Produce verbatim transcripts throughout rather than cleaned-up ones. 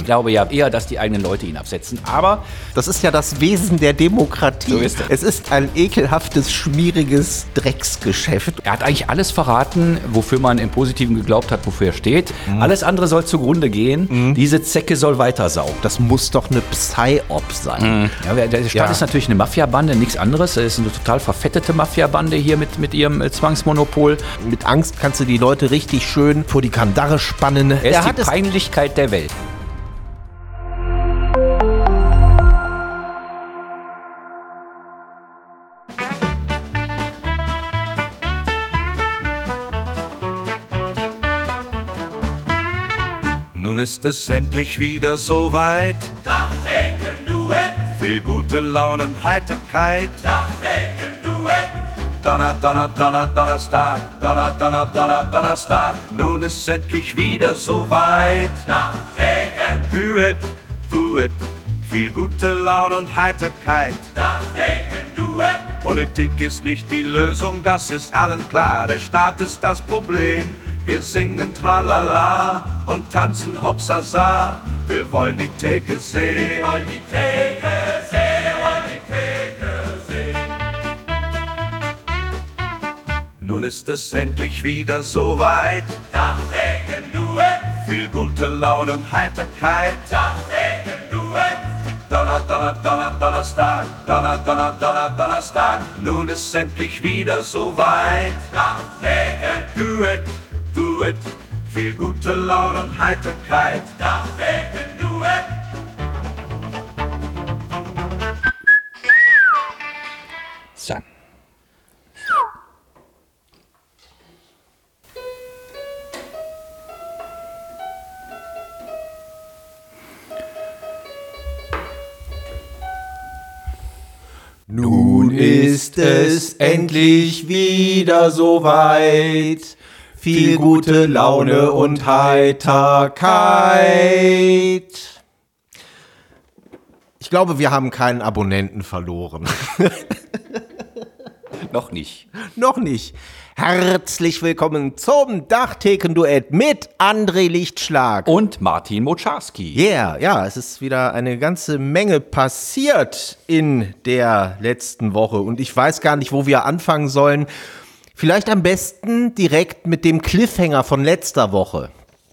glaube ja eher, dass die eigenen Leute ihn absetzen. Aber das ist ja das Wesen der Demokratie. So ist es. Es ist ein ekelhaftes, schmieriges Drecksgeschäft. er hat eigentlich alles verraten, wofür man im Positiven geglaubt hat, wofür er steht. Mhm. Alles andere soll zugrunde gehen. Mhm. Diese Zecke soll weitersaugen. Das muss doch eine Psy-Op sein. Mhm. Ja, der Staat ja. ist natürlich eine Mafiabande, nichts anderes. Es ist eine total verfettete Mafiabande hier mit, mit ihrem äh, Zwangsmonopol. Mit Angst kannst du die Leute richtig schön vor die Kandare spannen. Er ist er die Peinlichkeit der Welt. Nun ist es endlich wieder soweit. Dachdecken Duett. Viel gute Laune und Heiterkeit. Dachdecken Duett. Donner, Donner, Donner, Donnerstag. Donner, Donner, Donner, Donnerstag. Nun ist es endlich wieder soweit. Dachdecken Duett, Duett. Viel gute Laune und Heiterkeit. Dachdecken Duett. Politik ist nicht die Lösung, das ist allen klar. Der Staat ist das Problem. Wir singen Tralala und tanzen Hopsasa. Wir wollen die Theke sehen. Wir wollen die Theke sehen. Wir wollen die Theke sehen. Nun ist es endlich wieder soweit. Dachdecken Duett. Viel gute Laune und Heiterkeit. Dachdecken Duett. Donner, Donner, Donner, Donnerstag. Donner, Donner, Donner, Donnerstag. Nun ist es endlich wieder soweit. Dachdecken Duett, Duett. Viel gute Laune und Heiterkeit. Dachdecken Duett. So. Nun ist es endlich wieder soweit. Viel gute Laune und Heiterkeit. Ich glaube, wir haben keinen Abonnenten verloren. Noch nicht. Noch nicht. Herzlich willkommen zum Dachtheken-Duett mit André Lichtschlag. Und Martin Moczarski. Yeah, ja, es ist wieder eine ganze Menge passiert in der letzten Woche. Und ich weiß gar nicht, wo wir anfangen sollen. Vielleicht am besten direkt mit dem Cliffhanger von letzter Woche.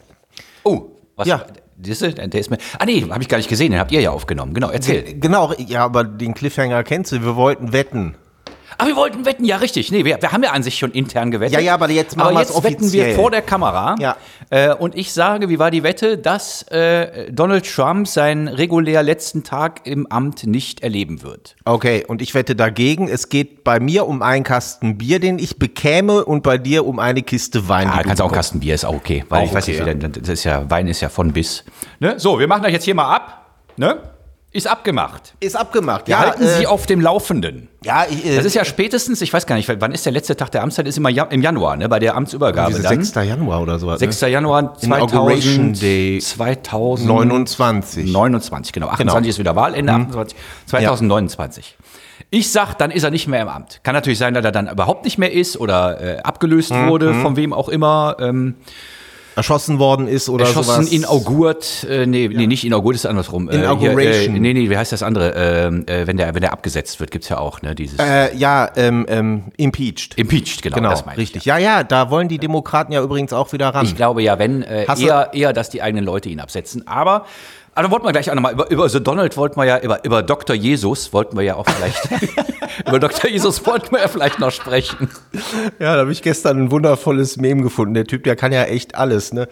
Oh, was? Ja. Der ist mir. Ah, nee, habe ich gar nicht gesehen, den habt ihr ja aufgenommen. Genau, erzähl. Genau, ja, aber den Cliffhanger kennst du, wir wollten wetten. Ah, wir wollten wetten, ja, richtig. Nee, wir, wir haben ja an sich schon intern gewettet. Ja, ja, aber jetzt machen aber wir es jetzt wetten offiziell. wir vor der Kamera. Ja. Äh, und ich sage, wie war die Wette, dass äh, Donald Trump seinen regulär letzten Tag im Amt nicht erleben wird. Okay, und ich wette dagegen, es geht bei mir um einen Kasten Bier, den ich bekäme, und bei dir um eine Kiste Wein. Ah, kannst auch einen Kasten Bier, ist auch okay. Weil auch ich weiß okay, nicht, ja. das ist ja, Wein ist ja von bis. Ne? So, wir machen das jetzt hier mal ab. Ne? Ist abgemacht. Ist abgemacht, Wir ja. halten äh, Sie auf dem Laufenden. Ja, ich, äh, Das ist ja spätestens, ich weiß gar nicht, wann ist der letzte Tag der Amtszeit? Ist immer ja, im Januar, ne, bei der Amtsübergabe. Dann. sechster Januar oder sowas. sechster Januar Inauguration Day zweitausendneunundzwanzig. neunundzwanzig, genau. achtundzwanzig ist wieder Wahlende, Mhm. achtundzwanzig, zweitausendneunundzwanzig. Ich sag, dann ist er nicht mehr im Amt. Kann natürlich sein, dass er dann überhaupt nicht mehr ist oder äh, abgelöst Mhm. wurde, von wem auch immer. Ähm, erschossen worden ist oder erschossen, sowas. inauguriert, äh, nee, nee, nicht inauguriert, ist andersrum. Äh, Inauguration. Hier, äh, nee, nee, wie heißt das andere? Ähm, äh, wenn der, wenn der abgesetzt wird, gibt's ja auch, ne, dieses. Äh, ja, ähm, ähm, impeached. Impeached, genau, Genau, das meine ich. richtig. Ja, ja, da wollen die Demokraten ja übrigens auch wieder ran. Ich glaube ja, wenn, äh, Hast du- eher, eher, dass die eigenen Leute ihn absetzen. Aber, also wollten wir gleich auch nochmal, über, über so Donald wollten wir ja, über, über Doktor Jesus wollten wir ja auch vielleicht, über Doktor Jesus wollten wir ja vielleicht noch sprechen. Ja, da habe ich gestern ein wundervolles Meme gefunden. Der Typ, der kann ja echt alles, ne?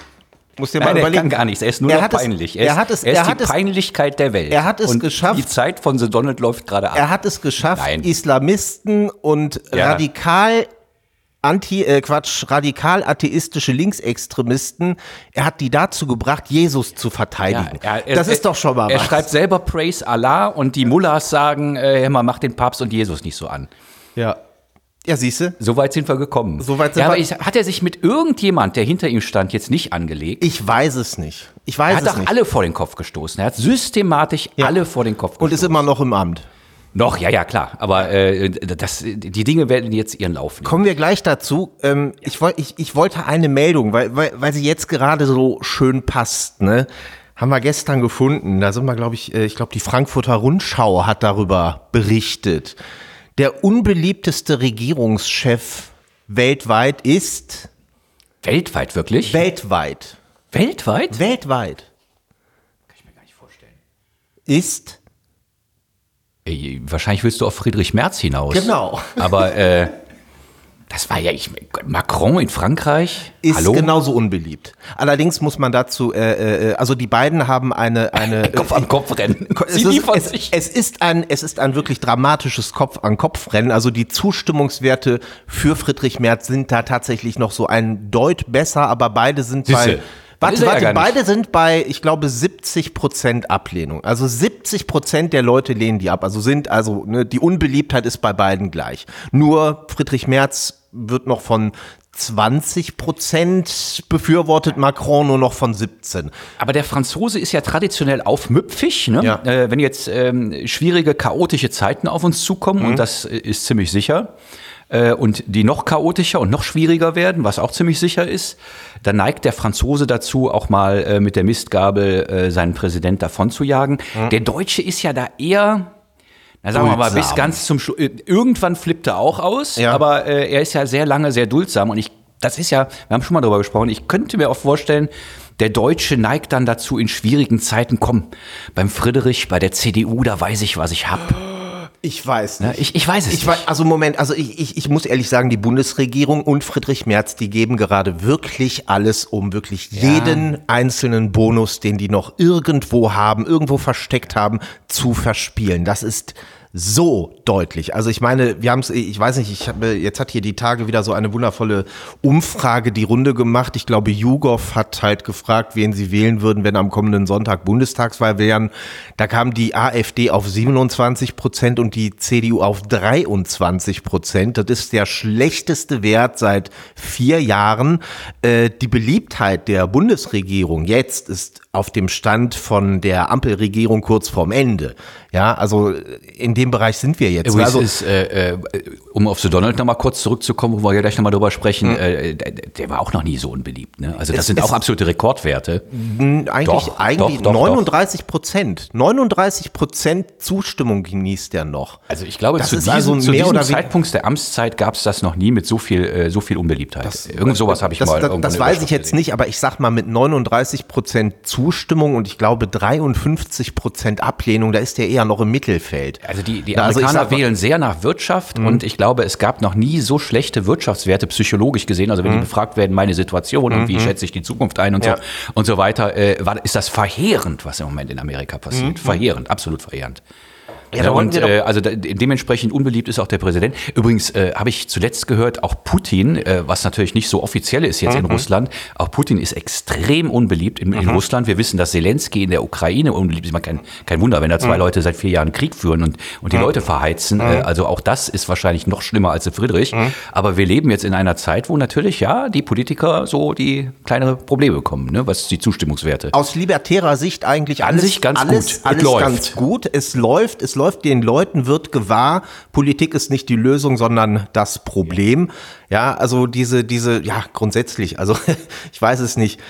Muss dir mal Nein, er überlegen. kann gar nichts, er ist nur Er noch hat es- peinlich. er Er, ist, hat es- er ist er die hat es- Peinlichkeit der Welt. er hat es und geschafft- Die Zeit von The Donald läuft gerade ab. Er hat es geschafft, Nein. Islamisten und Ja. radikal anti, äh, Quatsch, radikal atheistische Linksextremisten, er hat die dazu gebracht, Jesus zu verteidigen. Ja, er- er- das ist doch schon mal Er was. schreibt selber Praise Allah und die Mullahs sagen, äh, hör mal, mach den Papst und Jesus nicht so an. Ja. Ja, siehste. So weit sind wir gekommen. So weit sind ja, aber wir- ich, hat er sich mit irgendjemand, der hinter ihm stand, jetzt nicht angelegt? Ich weiß es nicht. Ich weiß Er hat es doch nicht. alle vor den Kopf gestoßen. Er hat systematisch Ja. alle vor den Kopf gestoßen. Und ist immer noch im Amt. Noch, ja, ja, klar. Aber äh, das, die Dinge werden jetzt ihren Lauf nehmen. Kommen wir gleich dazu. Ähm, ich, woll, ich, ich wollte eine Meldung, weil, weil, weil sie jetzt gerade so schön passt, ne? haben wir gestern gefunden. Da sind wir, glaube ich, ich glaube, die Frankfurter Rundschau hat darüber berichtet. Der unbeliebteste Regierungschef weltweit ist... Weltweit, wirklich? Weltweit. Weltweit? Weltweit. Kann ich mir gar nicht vorstellen. Ist... Ey, wahrscheinlich willst du auf Friedrich Merz hinaus. Genau. Aber äh, das war ja, ich, Macron in Frankreich. Ist Hallo? genauso unbeliebt. Allerdings muss man dazu, äh, äh, also die beiden haben eine... eine Kopf an Kopf rennen. Es Sie ist, liefern es, sich. es, ist ein, es ist ein wirklich dramatisches Kopf-an-Kopf-Rennen. Also die Zustimmungswerte für Friedrich Merz sind da tatsächlich noch so ein Deut besser, aber beide sind Siehste, bei... Warte, ist er warte, ja gar nicht. beide sind bei, ich glaube, siebzig Prozent Ablehnung. Also siebzig Prozent der Leute lehnen die ab. Also sind, also ne, die Unbeliebtheit ist bei beiden gleich. Nur Friedrich Merz wird noch von zwanzig Prozent befürwortet, Macron nur noch von siebzehn. Aber der Franzose ist ja traditionell aufmüpfig, ne? Ja. Äh, wenn jetzt ähm, schwierige, chaotische Zeiten auf uns zukommen, Mhm. und das ist ziemlich sicher, äh, und die noch chaotischer und noch schwieriger werden, was auch ziemlich sicher ist, dann neigt der Franzose dazu, auch mal äh, mit der Mistgabel äh, seinen Präsident davon zu jagen. Mhm. Der Deutsche ist ja da eher... Na, sagen wir mal, bis Duldsam. ganz zum Schluss. Irgendwann flippt er auch aus, Ja. aber äh, er ist ja sehr lange sehr duldsam. Und ich, das ist ja, wir haben schon mal darüber gesprochen, ich könnte mir auch vorstellen, der Deutsche neigt dann dazu in schwierigen Zeiten, komm, beim Friedrich, bei der C D U, da weiß ich, was ich hab. Ich weiß Ne? Ich, ich weiß es Ich nicht. weiß, also Moment, also ich, ich, ich muss ehrlich sagen, die Bundesregierung und Friedrich Merz, die geben gerade wirklich alles, um wirklich jeden einzelnen Bonus, den die noch irgendwo haben, irgendwo versteckt haben, zu verspielen. Das ist so deutlich. Also ich meine, wir haben es, ich weiß nicht, ich habe jetzt hat hier die Tage wieder so eine wundervolle Umfrage die Runde gemacht. Ich glaube, YouGov hat halt gefragt, wen sie wählen würden, wenn am kommenden Sonntag Bundestagswahl wären. Da kam die AfD auf siebenundzwanzig Prozent und die C D U auf dreiundzwanzig Prozent. Das ist der schlechteste Wert seit vier Jahren. Äh, die Beliebtheit der Bundesregierung jetzt ist auf dem Stand von der Ampelregierung kurz vorm Ende. Ja, also in dem Bereich sind wir jetzt. Übrigens Also, ist, äh, äh, um auf The Donald noch mal kurz zurückzukommen, wo wir ja gleich noch mal drüber sprechen, äh, der, der war auch noch nie so unbeliebt. Ne? Also das Es- sind es- auch absolute Rekordwerte. eigentlich, Doch, eigentlich doch, doch, neununddreißig Prozent. neununddreißig Prozent Zustimmung genießt er noch. Also ich glaube, Das zu ist diesem, also zu mehr diesem oder weniger- Zeitpunkt der Amtszeit gab es das noch nie mit so viel, äh, so viel Unbeliebtheit. Irgend sowas habe ich das, mal Das, irgendwo das in der weiß ich Überschrift jetzt gesehen. nicht, aber ich sag mal mit neununddreißig Prozent Zustimmung und ich glaube dreiundfünfzig Prozent Ablehnung, da ist er eher noch im Mittelfeld. Also die, die Na, also ich Amerikaner sag mal- wählen sehr nach Wirtschaft und ich glaube, es gab noch nie so schlechte Wirtschaftswerte psychologisch gesehen. Also wenn die befragt werden, meine Situation und wie schätze ich die Zukunft ein und Ja. so und so weiter, äh, war, ist das verheerend, was im Moment in Amerika passiert. Verheerend, absolut verheerend. Ja, da und wollten wir doch- äh, also de dementsprechend unbeliebt ist auch der Präsident. Übrigens äh, habe ich zuletzt gehört, auch Putin, äh, was natürlich nicht so offiziell ist jetzt in Russland, auch Putin ist extrem unbeliebt in, in Russland. Wir wissen, dass Zelensky in der Ukraine unbeliebt ist. Man kein, kein Wunder, wenn da zwei Leute seit vier Jahren Krieg führen und, und die Leute verheizen. Äh, also auch das ist wahrscheinlich noch schlimmer als der Friedrich. Aber wir leben jetzt in einer Zeit, wo natürlich ja die Politiker so die kleinere Probleme bekommen, ne, was die Zustimmungswerte. Aus libertärer Sicht eigentlich An alles, sich ganz alles, gut. Es alles läuft. ganz gut. Es läuft, es läuft, den Leuten wird gewahr, Politik ist nicht die Lösung, sondern das Problem. Ja, also diese, diese, ja, grundsätzlich, also ich weiß es nicht.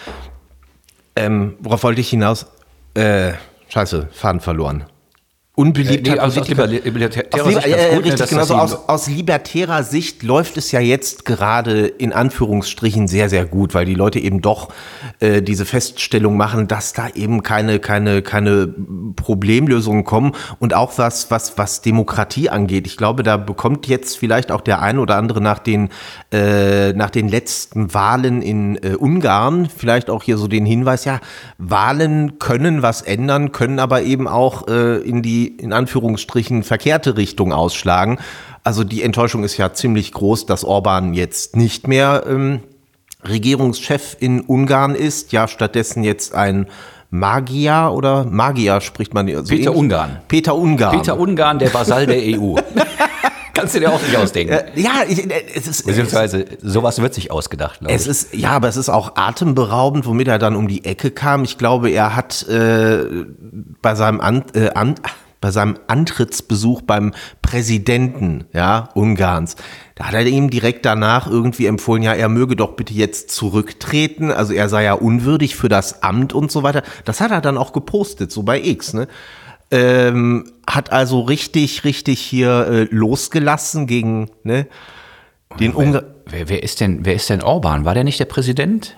Ähm, worauf wollte ich hinaus? Äh, scheiße, Faden verloren. Unbeliebtheit. Nee, also aus Politiker- liber- libertärer Aus, Sicht Liber- ganz äh, gut, ne, richtig, dass genau das so die- aus, aus libertärer Sicht läuft es ja jetzt gerade in Anführungsstrichen sehr, sehr gut, weil die Leute eben doch äh, diese Feststellung machen, dass da eben keine, keine, keine Problemlösungen kommen und auch was, was, was Demokratie angeht. Ich glaube, da bekommt jetzt vielleicht auch der ein oder andere nach den, äh, nach den letzten Wahlen in äh, Ungarn vielleicht auch hier so den Hinweis, ja, Wahlen können was ändern, können aber eben auch äh, in die, in Anführungsstrichen, verkehrte Richtung ausschlagen. Also die Enttäuschung ist ja ziemlich groß, dass Orban jetzt nicht mehr ähm, Regierungschef in Ungarn ist, ja stattdessen jetzt ein Magier oder Magier spricht man so Peter ähnlich? Ungarn. Peter Ungarn. Peter Ungarn, der Vasall der E U. Kannst du dir auch nicht ausdenken. Äh, ja, ich, äh, es ist Beziehungsweise sowas wird sich ausgedacht, glaube ich. Es ist, ja, aber es ist auch atemberaubend, womit er dann um die Ecke kam. Ich glaube, er hat äh, bei seinem An, äh, An, bei seinem Antrittsbesuch beim Präsidenten, ja, Ungarns, Da hat er ihm direkt danach irgendwie empfohlen, ja, er möge doch bitte jetzt zurücktreten. Also er sei ja unwürdig für das Amt und so weiter. Das hat er dann auch gepostet, so bei X, ne? Ähm, hat also richtig, richtig hier äh, losgelassen gegen, ne, den Ungarn. Wer, wer, ist denn, wer ist denn Orban? War der nicht der Präsident?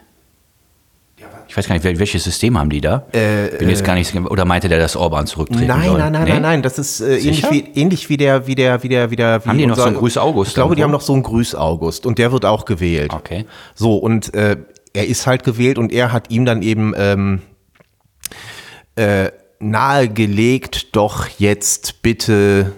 Ich weiß gar nicht, wel- welches System haben die da? Äh, Bin jetzt gar nicht, oder meinte der, dass Orban zurücktreten Nein, soll? nein, nein, Nee? nein, nein, das ist äh, ähnlich Sicher? wie ähnlich wie der, wie der, wie der, wie der. Wie Haben die noch so einen unser- Grüß August Ich glaube, die irgendwo? haben noch so einen Grüß August und der wird auch gewählt. Okay. So, und äh, er ist halt gewählt und er hat ihm dann eben ähm, äh, nahegelegt, doch jetzt bitte,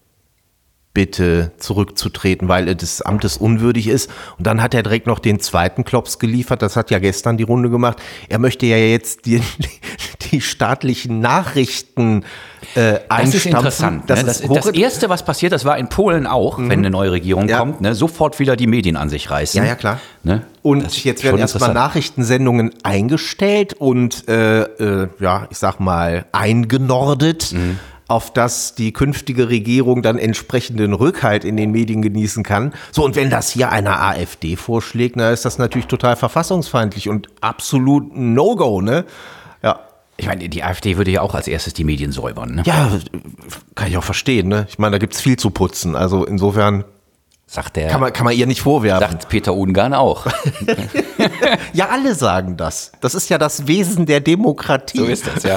bitte zurückzutreten, weil er des Amtes unwürdig ist. Und dann hat er direkt noch den zweiten Klops geliefert, das hat ja gestern die Runde gemacht. Er möchte ja jetzt die, die staatlichen Nachrichten äh, einstampfen. Das ist interessant. Das, ne? das, ist das hoch- Erste, was passiert, das war in Polen auch, wenn eine neue Regierung Ja. kommt, ne? Sofort wieder die Medien an sich reißen. Ja, ja, klar. Ne? Und Das ist jetzt schon werden erstmal interessant. Nachrichtensendungen eingestellt und, äh, äh, ja, ich sag mal, eingenordet, Mhm. auf dass die künftige Regierung dann entsprechenden Rückhalt in den Medien genießen kann. So, und wenn das hier einer AfD vorschlägt, na, ist das natürlich total verfassungsfeindlich und absolut ein No-Go, ne? Ja. Ich meine, die AfD würde ja auch als erstes die Medien säubern. Ne? Ja, kann ich auch verstehen, ne? Ich meine, da gibt's viel zu putzen. Also insofern Sagt der, kann man, kann man ihr nicht vorwerfen. sagt Peter Ungarn auch. Ja, alle sagen das. Das ist ja das Wesen der Demokratie. So ist das, ja.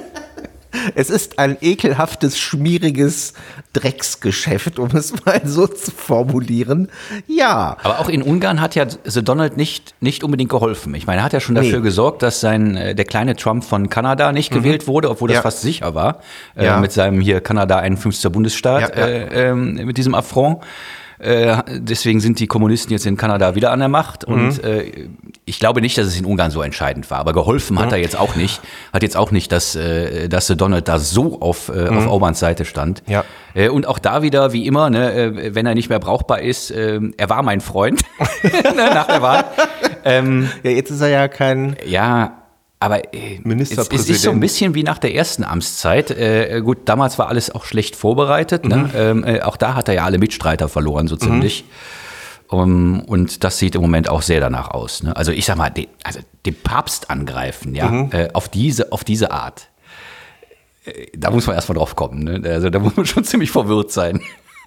Es ist ein ekelhaftes, schmieriges Drecksgeschäft, um es mal so zu formulieren. Ja. Aber auch in Ungarn hat ja The Donald nicht, nicht unbedingt geholfen. Ich meine, er hat ja schon dafür Nee. gesorgt, dass sein, äh, der kleine Trump von Kanada nicht gewählt wurde, obwohl das Ja. fast sicher war, äh, Ja. mit seinem hier Kanada einundfünfzigster Bundesstaat, Ja, ja. Äh, ähm, mit diesem Affront. Äh, deswegen sind die Kommunisten jetzt in Kanada wieder an der Macht Mhm. und äh, ich glaube nicht, dass es in Ungarn so entscheidend war, aber geholfen hat er jetzt auch nicht, hat jetzt auch nicht, dass, äh, dass The Donald da so auf, äh, auf Orbans Seite stand. Ja. Äh, und auch da wieder, wie immer, ne, äh, wenn er nicht mehr brauchbar ist, äh, er war mein Freund ne, nach der Wahl. Ähm, Ja, jetzt ist er ja kein. ja, aber äh, es, Ministerpräsident. es ist so ein bisschen wie nach der ersten Amtszeit. Äh, gut, damals war alles auch schlecht vorbereitet. Ne? Ähm, äh, auch da hat er ja alle Mitstreiter verloren, so ziemlich. Um, und das sieht im Moment auch sehr danach aus. Ne? Also ich sag mal, den, also den Papst angreifen, ja, äh, auf diese, auf diese Art. Äh, da muss man erstmal drauf kommen. Ne? Also da muss man schon ziemlich verwirrt sein.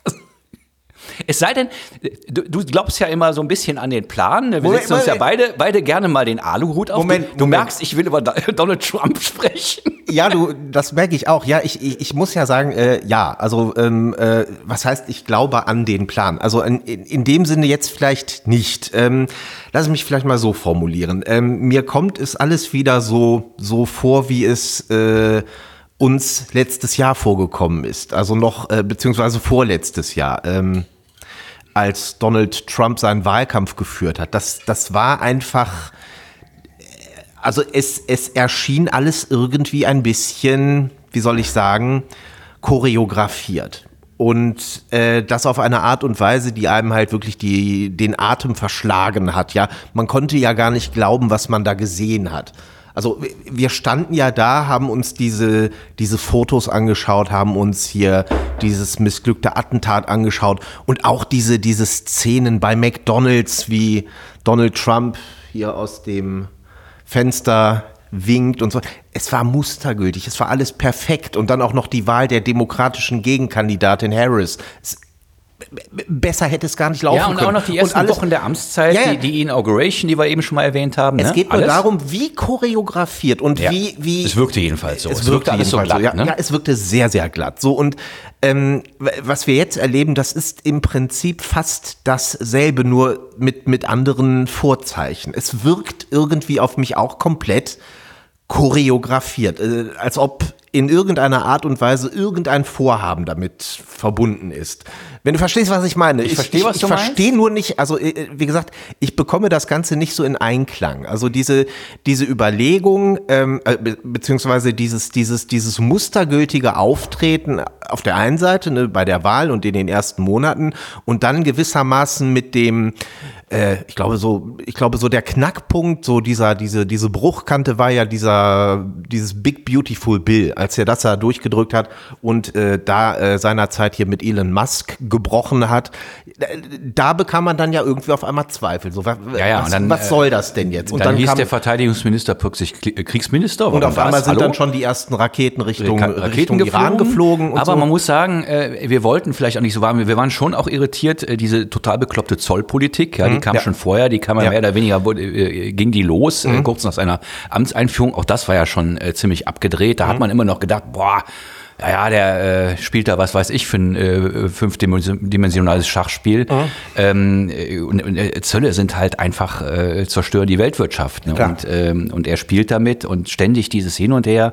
Es sei denn, du, du glaubst ja immer so ein bisschen an den Plan. Ne? Wir Moment, setzen uns ja Moment. beide, beide gerne mal den Aluhut auf. Moment, du, du Moment. merkst, ich will über Da- Donald Trump sprechen. Ja, du, das merke ich auch. Ja, ich, ich, ich muss ja sagen, äh, ja, also ähm, äh, was heißt, ich glaube an den Plan? Also in, in, in dem Sinne jetzt vielleicht nicht. Ähm, lass mich vielleicht mal so formulieren. Ähm, mir kommt es alles wieder so, so vor, wie es äh, uns letztes Jahr vorgekommen ist. Also noch, äh, beziehungsweise vorletztes Jahr. Ähm, als Donald Trump seinen Wahlkampf geführt hat. Das, das war einfach, also es, es erschien alles irgendwie ein bisschen, wie soll ich sagen, choreografiert. Und äh, das auf eine Art und Weise, die einem halt wirklich die, den Atem verschlagen hat. Ja, man konnte ja gar nicht glauben, was man da gesehen hat. Also wir standen ja da, haben uns diese, diese Fotos angeschaut, haben uns hier dieses missglückte Attentat angeschaut und auch diese, diese Szenen bei McDonald's, wie Donald Trump hier aus dem Fenster winkt und so. Es war mustergültig, es war alles perfekt und dann auch noch die Wahl der demokratischen Gegenkandidatin Harris. Es, b- besser hätte es gar nicht laufen Ja, und können. auch noch die ersten alles- Wochen der Amtszeit, Ja, ja. die, die Inauguration, die wir eben schon mal erwähnt haben. Es ne? geht nur Alles? darum, wie choreografiert und Ja. wie, wie. Es wirkte jedenfalls so. Es, Es wirkte wirkte alles so jedenfalls glatt, ja, ne? ja, es wirkte sehr, sehr glatt. So und ähm, w- was wir jetzt erleben, das ist im Prinzip fast dasselbe, nur mit mit anderen Vorzeichen. Es wirkt irgendwie auf mich auch komplett choreografiert, äh, als ob in irgendeiner Art und Weise irgendein Vorhaben damit verbunden ist. Wenn du verstehst, was ich meine. Ich verstehe, was ich, du ich meinst. verstehe nur nicht, also äh, wie gesagt, ich bekomme das Ganze nicht so in Einklang. Also diese diese Überlegung ähm, äh, be beziehungsweise dieses dieses dieses mustergültige Auftreten auf der einen Seite, ne, bei der Wahl und in den ersten Monaten und dann gewissermaßen mit dem äh, ich glaube so ich glaube so der Knackpunkt, so dieser diese diese Bruchkante war ja dieser dieses Big Beautiful Bill, als er das da durchgedrückt hat und äh, da äh, seinerzeit hier mit Elon Musk gebrochen hat. da bekam man dann ja irgendwie auf einmal Zweifel. So, was, ja, ja, was, dann, was soll das denn jetzt? Und dann, dann hieß kam, der Verteidigungsminister plötzlich Kriegsminister. Und auf einmal sind Hallo? dann schon die ersten Raketen Richtung, Raketen Richtung geflogen, Iran geflogen. Und aber so. man muss sagen, wir wollten vielleicht auch nicht so warm. Wir waren schon auch irritiert, diese total bekloppte Zollpolitik. Ja, die mhm, kam ja. schon vorher, die kam ja, ja mehr oder weniger, ging die los, mhm. kurz nach seiner Amtseinführung. Auch das war ja schon ziemlich abgedreht. Da mhm. hat man immer noch gedacht, boah, ja, ja, der äh, spielt da, was weiß ich, für ein äh, fünfdimensionales Schachspiel. Mhm. Ähm, und, und äh, Zölle sind halt einfach, äh, zerstören die Weltwirtschaft. Ne? Und, ähm, und er spielt damit und ständig dieses Hin und Her.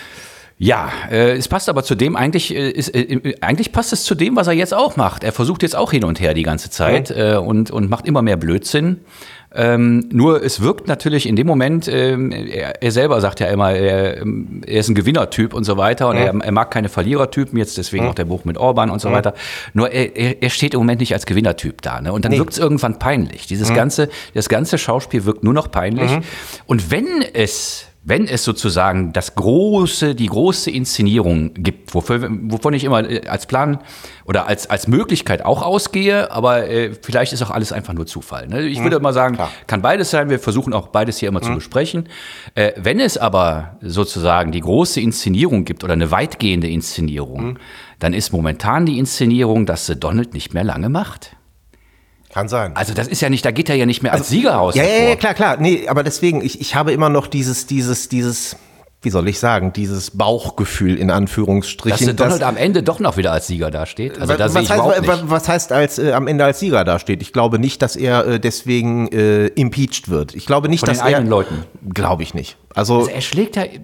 Ja, äh, es passt aber zu dem, eigentlich, äh, ist, äh, eigentlich passt es zu dem, was er jetzt auch macht. Er versucht jetzt auch hin und her die ganze Zeit mhm. äh, und, und macht immer mehr Blödsinn. Ähm, nur es wirkt natürlich in dem Moment, ähm, er, er selber sagt ja immer, er, er ist ein Gewinnertyp und so weiter und mhm. er, er mag keine Verlierertypen, jetzt deswegen mhm. auch der Bruch mit Orban und so mhm. weiter. Nur er, er steht im Moment nicht als Gewinnertyp da, ne? Und dann nee. wirkt es irgendwann peinlich. Dieses mhm. ganze, das ganze Schauspiel wirkt nur noch peinlich. Mhm. Und wenn es Wenn es sozusagen das große, die große Inszenierung gibt, wofür, wovon ich immer als Plan oder als, als Möglichkeit auch ausgehe, aber äh, vielleicht ist auch alles einfach nur Zufall. Ne? Ich würde immer sagen, Klar. kann beides sein, wir versuchen auch beides hier immer mhm. zu besprechen. Äh, wenn es aber sozusagen die große Inszenierung gibt oder eine weitgehende Inszenierung, mhm. dann ist momentan die Inszenierung, dass sie Donald nicht mehr lange macht. Kann sein. Also das ist ja nicht, da geht er ja nicht mehr als also, Sieger raus. Ja, ja, ja, klar, klar. Nee, aber deswegen, ich, ich habe immer noch dieses, dieses, dieses, wie soll ich sagen, dieses Bauchgefühl in Anführungsstrichen. Dass der Donald dass, am Ende doch noch wieder als Sieger dasteht. Also was, da sehe ich heißt, überhaupt nicht. Was heißt als äh, am Ende als Sieger dasteht? Ich glaube nicht, dass er äh, deswegen äh, impeached wird. Ich glaube nicht, Von dass den eigenen er, Leuten. Glaube ich nicht. Also, also er schlägt ja,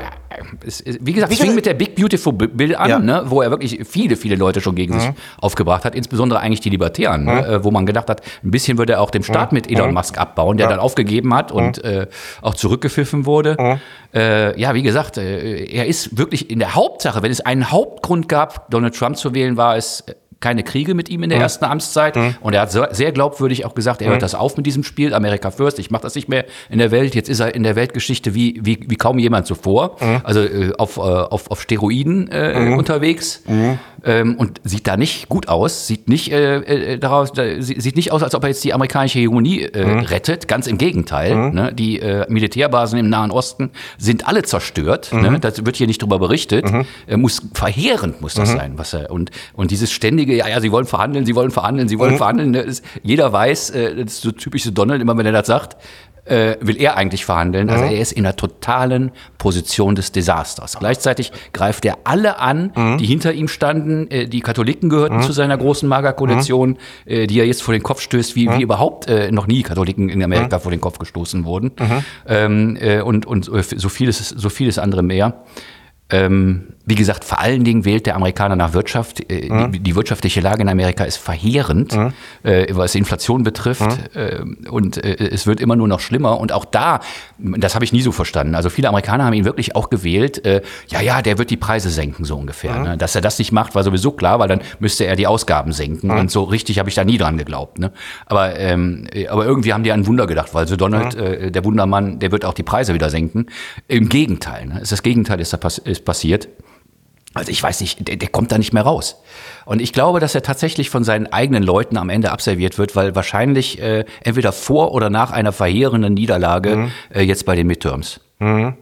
es, wie gesagt, es fing mit der Big Beautiful Bill an, ja. ne, wo er wirklich viele, viele Leute schon gegen mhm. sich aufgebracht hat, insbesondere eigentlich die Libertären, mhm. ne, wo man gedacht hat, ein bisschen würde er auch den Staat mhm. mit Elon Musk abbauen, der ja. dann aufgegeben hat und mhm. äh, auch zurückgepfiffen wurde. Mhm. Äh, ja, wie gesagt, äh, er ist wirklich in der Hauptsache, wenn es einen Hauptgrund gab, Donald Trump zu wählen, war es keine Kriege mit ihm in der mhm. ersten Amtszeit. Mhm. Und er hat sehr glaubwürdig auch gesagt, er hört mhm. das auf mit diesem Spiel, America First, ich mache das nicht mehr in der Welt. Jetzt ist er in der Weltgeschichte wie, wie, wie kaum jemand zuvor. Mhm. Also äh, auf, äh, auf, auf Steroiden äh, mhm. unterwegs. Mhm. Ähm, und sieht da nicht gut aus, sieht nicht, äh, äh, daraus, da, sieht nicht aus, als ob er jetzt die amerikanische Hegemonie äh, mhm. rettet. Ganz im Gegenteil. Mhm. Ne? Die äh, Militärbasen im Nahen Osten sind alle zerstört. Mhm. Ne? Da wird hier nicht drüber berichtet. Mhm. Äh, muss, verheerend muss das mhm. sein. Was er, und, und dieses ständige, ja, ja, sie wollen verhandeln, sie wollen verhandeln, sie wollen mhm. verhandeln. Ne? Das, jeder weiß, äh, das ist so typisch Donald, immer wenn er das sagt, Äh, will er eigentlich verhandeln. Also mhm. er ist in einer totalen Position des Desasters. Gleichzeitig greift er alle an, mhm. die hinter ihm standen. Äh, die Katholiken gehörten mhm. zu seiner großen Magerkoalition, mhm. äh, die er jetzt vor den Kopf stößt, wie, mhm. wie überhaupt äh, noch nie Katholiken in Amerika mhm. vor den Kopf gestoßen wurden. Mhm. Ähm, äh, und und so vieles, so vieles andere mehr. Ähm, wie gesagt, vor allen Dingen wählt der Amerikaner nach Wirtschaft. Äh, mhm. die, die wirtschaftliche Lage in Amerika ist verheerend, mhm. äh, was die Inflation betrifft. Mhm. Äh, und äh, es wird immer nur noch schlimmer. Und auch da, das habe ich nie so verstanden. Also viele Amerikaner haben ihn wirklich auch gewählt. Äh, ja, ja, der wird die Preise senken, so ungefähr. Mhm. Ne? Dass er das nicht macht, war sowieso klar, weil dann müsste er die Ausgaben senken. Mhm. Und so richtig habe ich da nie dran geglaubt. Ne? Aber, ähm, aber irgendwie haben die an ein Wunder gedacht, weil so Donald, mhm. äh, der Wundermann, der wird auch die Preise wieder senken. Im Gegenteil. Ne? Das Gegenteil ist da pass- ist passiert. Also ich weiß nicht, der, der kommt da nicht mehr raus. Und ich glaube, dass er tatsächlich von seinen eigenen Leuten am Ende abserviert wird, weil wahrscheinlich äh, entweder vor oder nach einer verheerenden Niederlage mhm. äh, jetzt bei den Midterms. Mhm.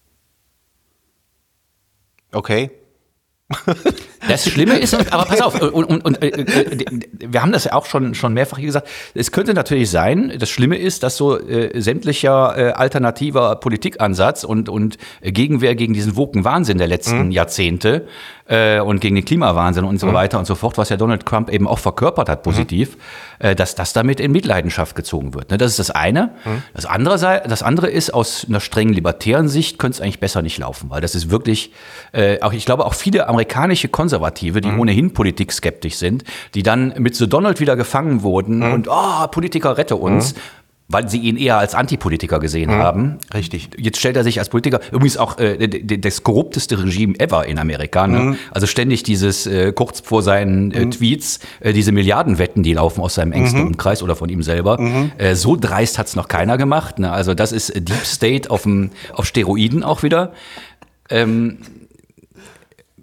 Okay. Das Schlimme ist, aber pass auf, und, und, und äh, wir haben das ja auch schon, schon mehrfach hier gesagt, es könnte natürlich sein, das Schlimme ist, dass so äh, sämtlicher äh, alternativer Politikansatz und, und Gegenwehr gegen diesen woken Wahnsinn der letzten mhm. Jahrzehnte äh, und gegen den Klimawahnsinn und so mhm. weiter und so fort, was ja Donald Trump eben auch verkörpert hat, positiv, mhm. äh, dass das damit in Mitleidenschaft gezogen wird. Ne? Das ist das eine. Mhm. Das andere sei, das andere ist, aus einer strengen libertären Sicht könnte es eigentlich besser nicht laufen, weil das ist wirklich, äh, auch ich glaube, auch viele amerikanische Konservative, die mhm. ohnehin politikskeptisch sind, die dann mit so Donald wieder gefangen wurden mhm. und, oh, Politiker, rette uns, mhm. weil sie ihn eher als Antipolitiker gesehen mhm. haben. Richtig. Jetzt stellt er sich als Politiker, übrigens auch äh, das korrupteste Regime ever in Amerika. Ne? Mhm. Also ständig dieses, äh, kurz vor seinen äh, mhm. Tweets, äh, diese Milliardenwetten, die laufen aus seinem engsten mhm. Umkreis oder von ihm selber. Mhm. Äh, so dreist hat's noch keiner gemacht. Ne? Also das ist Deep State auf, dem, auf Steroiden auch wieder. Ähm,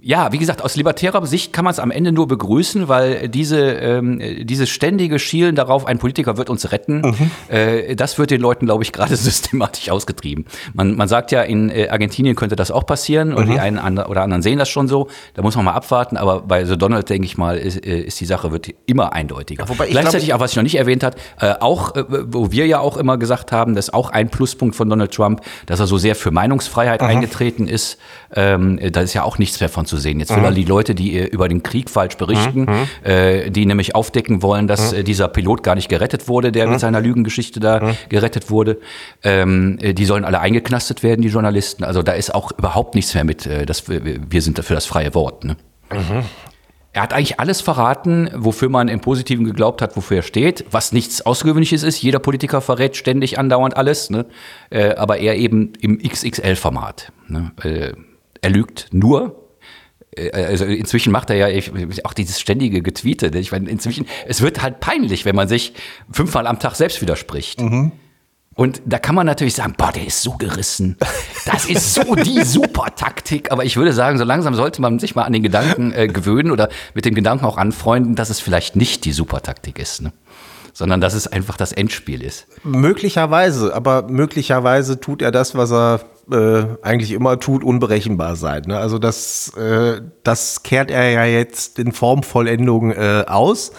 Ja, wie gesagt, aus libertärer Sicht kann man es am Ende nur begrüßen, weil diese, ähm, dieses ständige Schielen darauf, ein Politiker wird uns retten, mhm. äh, das wird den Leuten, glaube ich, gerade systematisch ausgetrieben. Man, man sagt ja, in äh, Argentinien könnte das auch passieren mhm. und die einen andre, oder anderen sehen das schon so. Da muss man mal abwarten, aber bei so Donald, denke ich mal, ist, ist die Sache wird immer eindeutiger. Ja, wobei ich Gleichzeitig glaub, auch, was ich noch nicht erwähnt habe, äh, auch, äh, wo wir ja auch immer gesagt haben, das ist auch ein Pluspunkt von Donald Trump, dass er so sehr für Meinungsfreiheit mhm. eingetreten ist. Ähm, da ist ja auch nichts mehr von zu sehen. Jetzt will mhm. er die Leute, die über den Krieg falsch berichten, mhm. äh, die nämlich aufdecken wollen, dass mhm. dieser Pilot gar nicht gerettet wurde, der mhm. mit seiner Lügengeschichte da mhm. gerettet wurde. Ähm, die sollen alle eingeknastet werden, die Journalisten. Also da ist auch überhaupt nichts mehr mit, äh, das, wir sind dafür das freie Wort. Ne? Mhm. Er hat eigentlich alles verraten, wofür man im Positiven geglaubt hat, wofür er steht, was nichts Außergewöhnliches ist. Jeder Politiker verrät ständig andauernd alles, ne? äh, aber er eben im X X L-Format. Ne? Äh, er lügt nur. Also inzwischen macht er ja auch dieses ständige Getweete. Ich meine, inzwischen, es wird halt peinlich, wenn man sich fünfmal am Tag selbst widerspricht. Mhm. Und da kann man natürlich sagen, boah, der ist so gerissen. Das ist so die Super-Taktik. Aber ich würde sagen, so langsam sollte man sich mal an den Gedanken äh, gewöhnen oder mit dem Gedanken auch anfreunden, dass es vielleicht nicht die Super-Taktik ist, ne? Sondern dass es einfach das Endspiel ist. Möglicherweise, aber möglicherweise tut er das, was er äh, eigentlich immer tut, unberechenbar sein. Ne? Also das, äh, das kehrt er ja jetzt in Formvollendung äh, aus.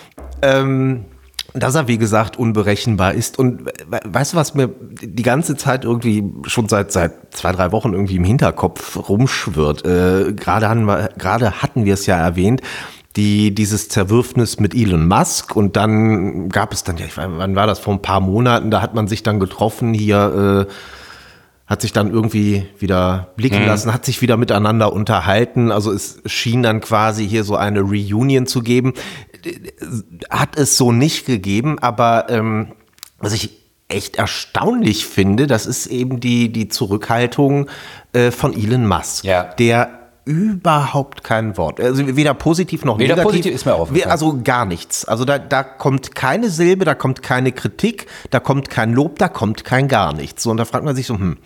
Ähm, dass er, wie gesagt, unberechenbar ist. Und we- weißt du, was mir die ganze Zeit irgendwie schon seit seit zwei, drei Wochen irgendwie im Hinterkopf rumschwirrt? Äh, gerade hatten wir, gerade hatten wir es ja erwähnt, die, dieses Zerwürfnis mit Elon Musk, und dann gab es dann, ja, ich weiß, wann war das, vor ein paar Monaten, da hat man sich dann getroffen, hier äh, hat sich dann irgendwie wieder blicken mhm. lassen, hat sich wieder miteinander unterhalten, also es schien dann quasi hier so eine Reunion zu geben. Hat es so nicht gegeben, aber ähm, was ich echt erstaunlich finde, das ist eben die, die Zurückhaltung äh, von Elon Musk, ja. der überhaupt kein Wort. Also weder positiv noch weder negativ. Positiv ist mir aufgefallen. Also gar nichts. Also da, da kommt keine Silbe, da kommt keine Kritik, da kommt kein Lob, da kommt kein gar nichts. So, und da fragt man sich so, hm.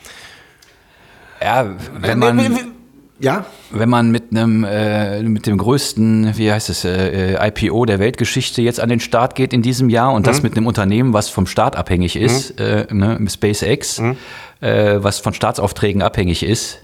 Ja, wenn man, ja? wenn man mit einem, äh, mit dem größten, wie heißt es, äh, I P O der Weltgeschichte jetzt an den Start geht in diesem Jahr und mhm. das mit einem Unternehmen, was vom Staat abhängig ist, mhm. äh, ne, SpaceX, mhm. äh, was von Staatsaufträgen abhängig ist,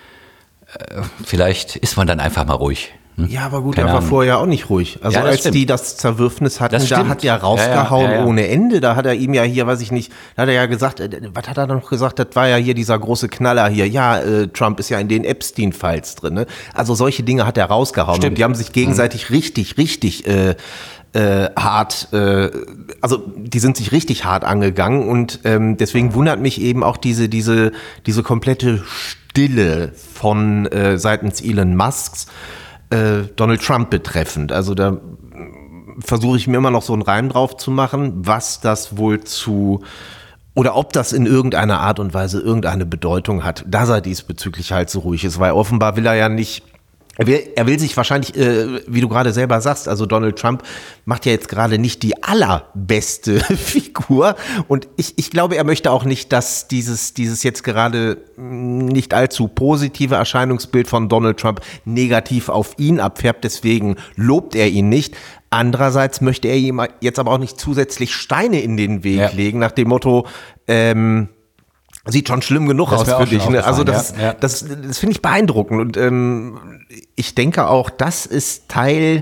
vielleicht ist man dann einfach mal ruhig. Hm? Ja, aber gut, er war vorher auch nicht ruhig. Also ja, als stimmt. die das Zerwürfnis hatten, das da hat er rausgehauen ja, ja, ja, ja. ohne Ende. Da hat er ihm ja hier, weiß ich nicht, da hat er ja gesagt, äh, was hat er noch gesagt? Das war ja hier dieser große Knaller hier. Ja, äh, Trump ist ja in den Epstein-Files drin. Ne? Also solche Dinge hat er rausgehauen. Stimmt. Und die haben sich gegenseitig mhm. richtig, richtig äh, äh, hart, äh, also die sind sich richtig hart angegangen. Und ähm, deswegen wundert mich eben auch diese, diese, diese komplette Stille von äh, seitens Elon Musks äh, Donald Trump betreffend. Also da versuche ich mir immer noch so einen Reim drauf zu machen, was das wohl zu oder ob das in irgendeiner Art und Weise irgendeine Bedeutung hat, dass er diesbezüglich halt so ruhig ist, weil offenbar will er ja nicht. Er will, er will sich wahrscheinlich, äh, wie du gerade selber sagst, also Donald Trump macht ja jetzt gerade nicht die allerbeste Figur, und ich, ich glaube, er möchte auch nicht, dass dieses, dieses jetzt gerade nicht allzu positive Erscheinungsbild von Donald Trump negativ auf ihn abfärbt, deswegen lobt er ihn nicht. Andererseits möchte er ihm jetzt aber auch nicht zusätzlich Steine in den Weg ja. legen, nach dem Motto, ähm, sieht schon schlimm genug das aus für dich. Ne? Also das, ja, ja. das, das finde ich beeindruckend. Und ähm, ich denke auch, das ist Teil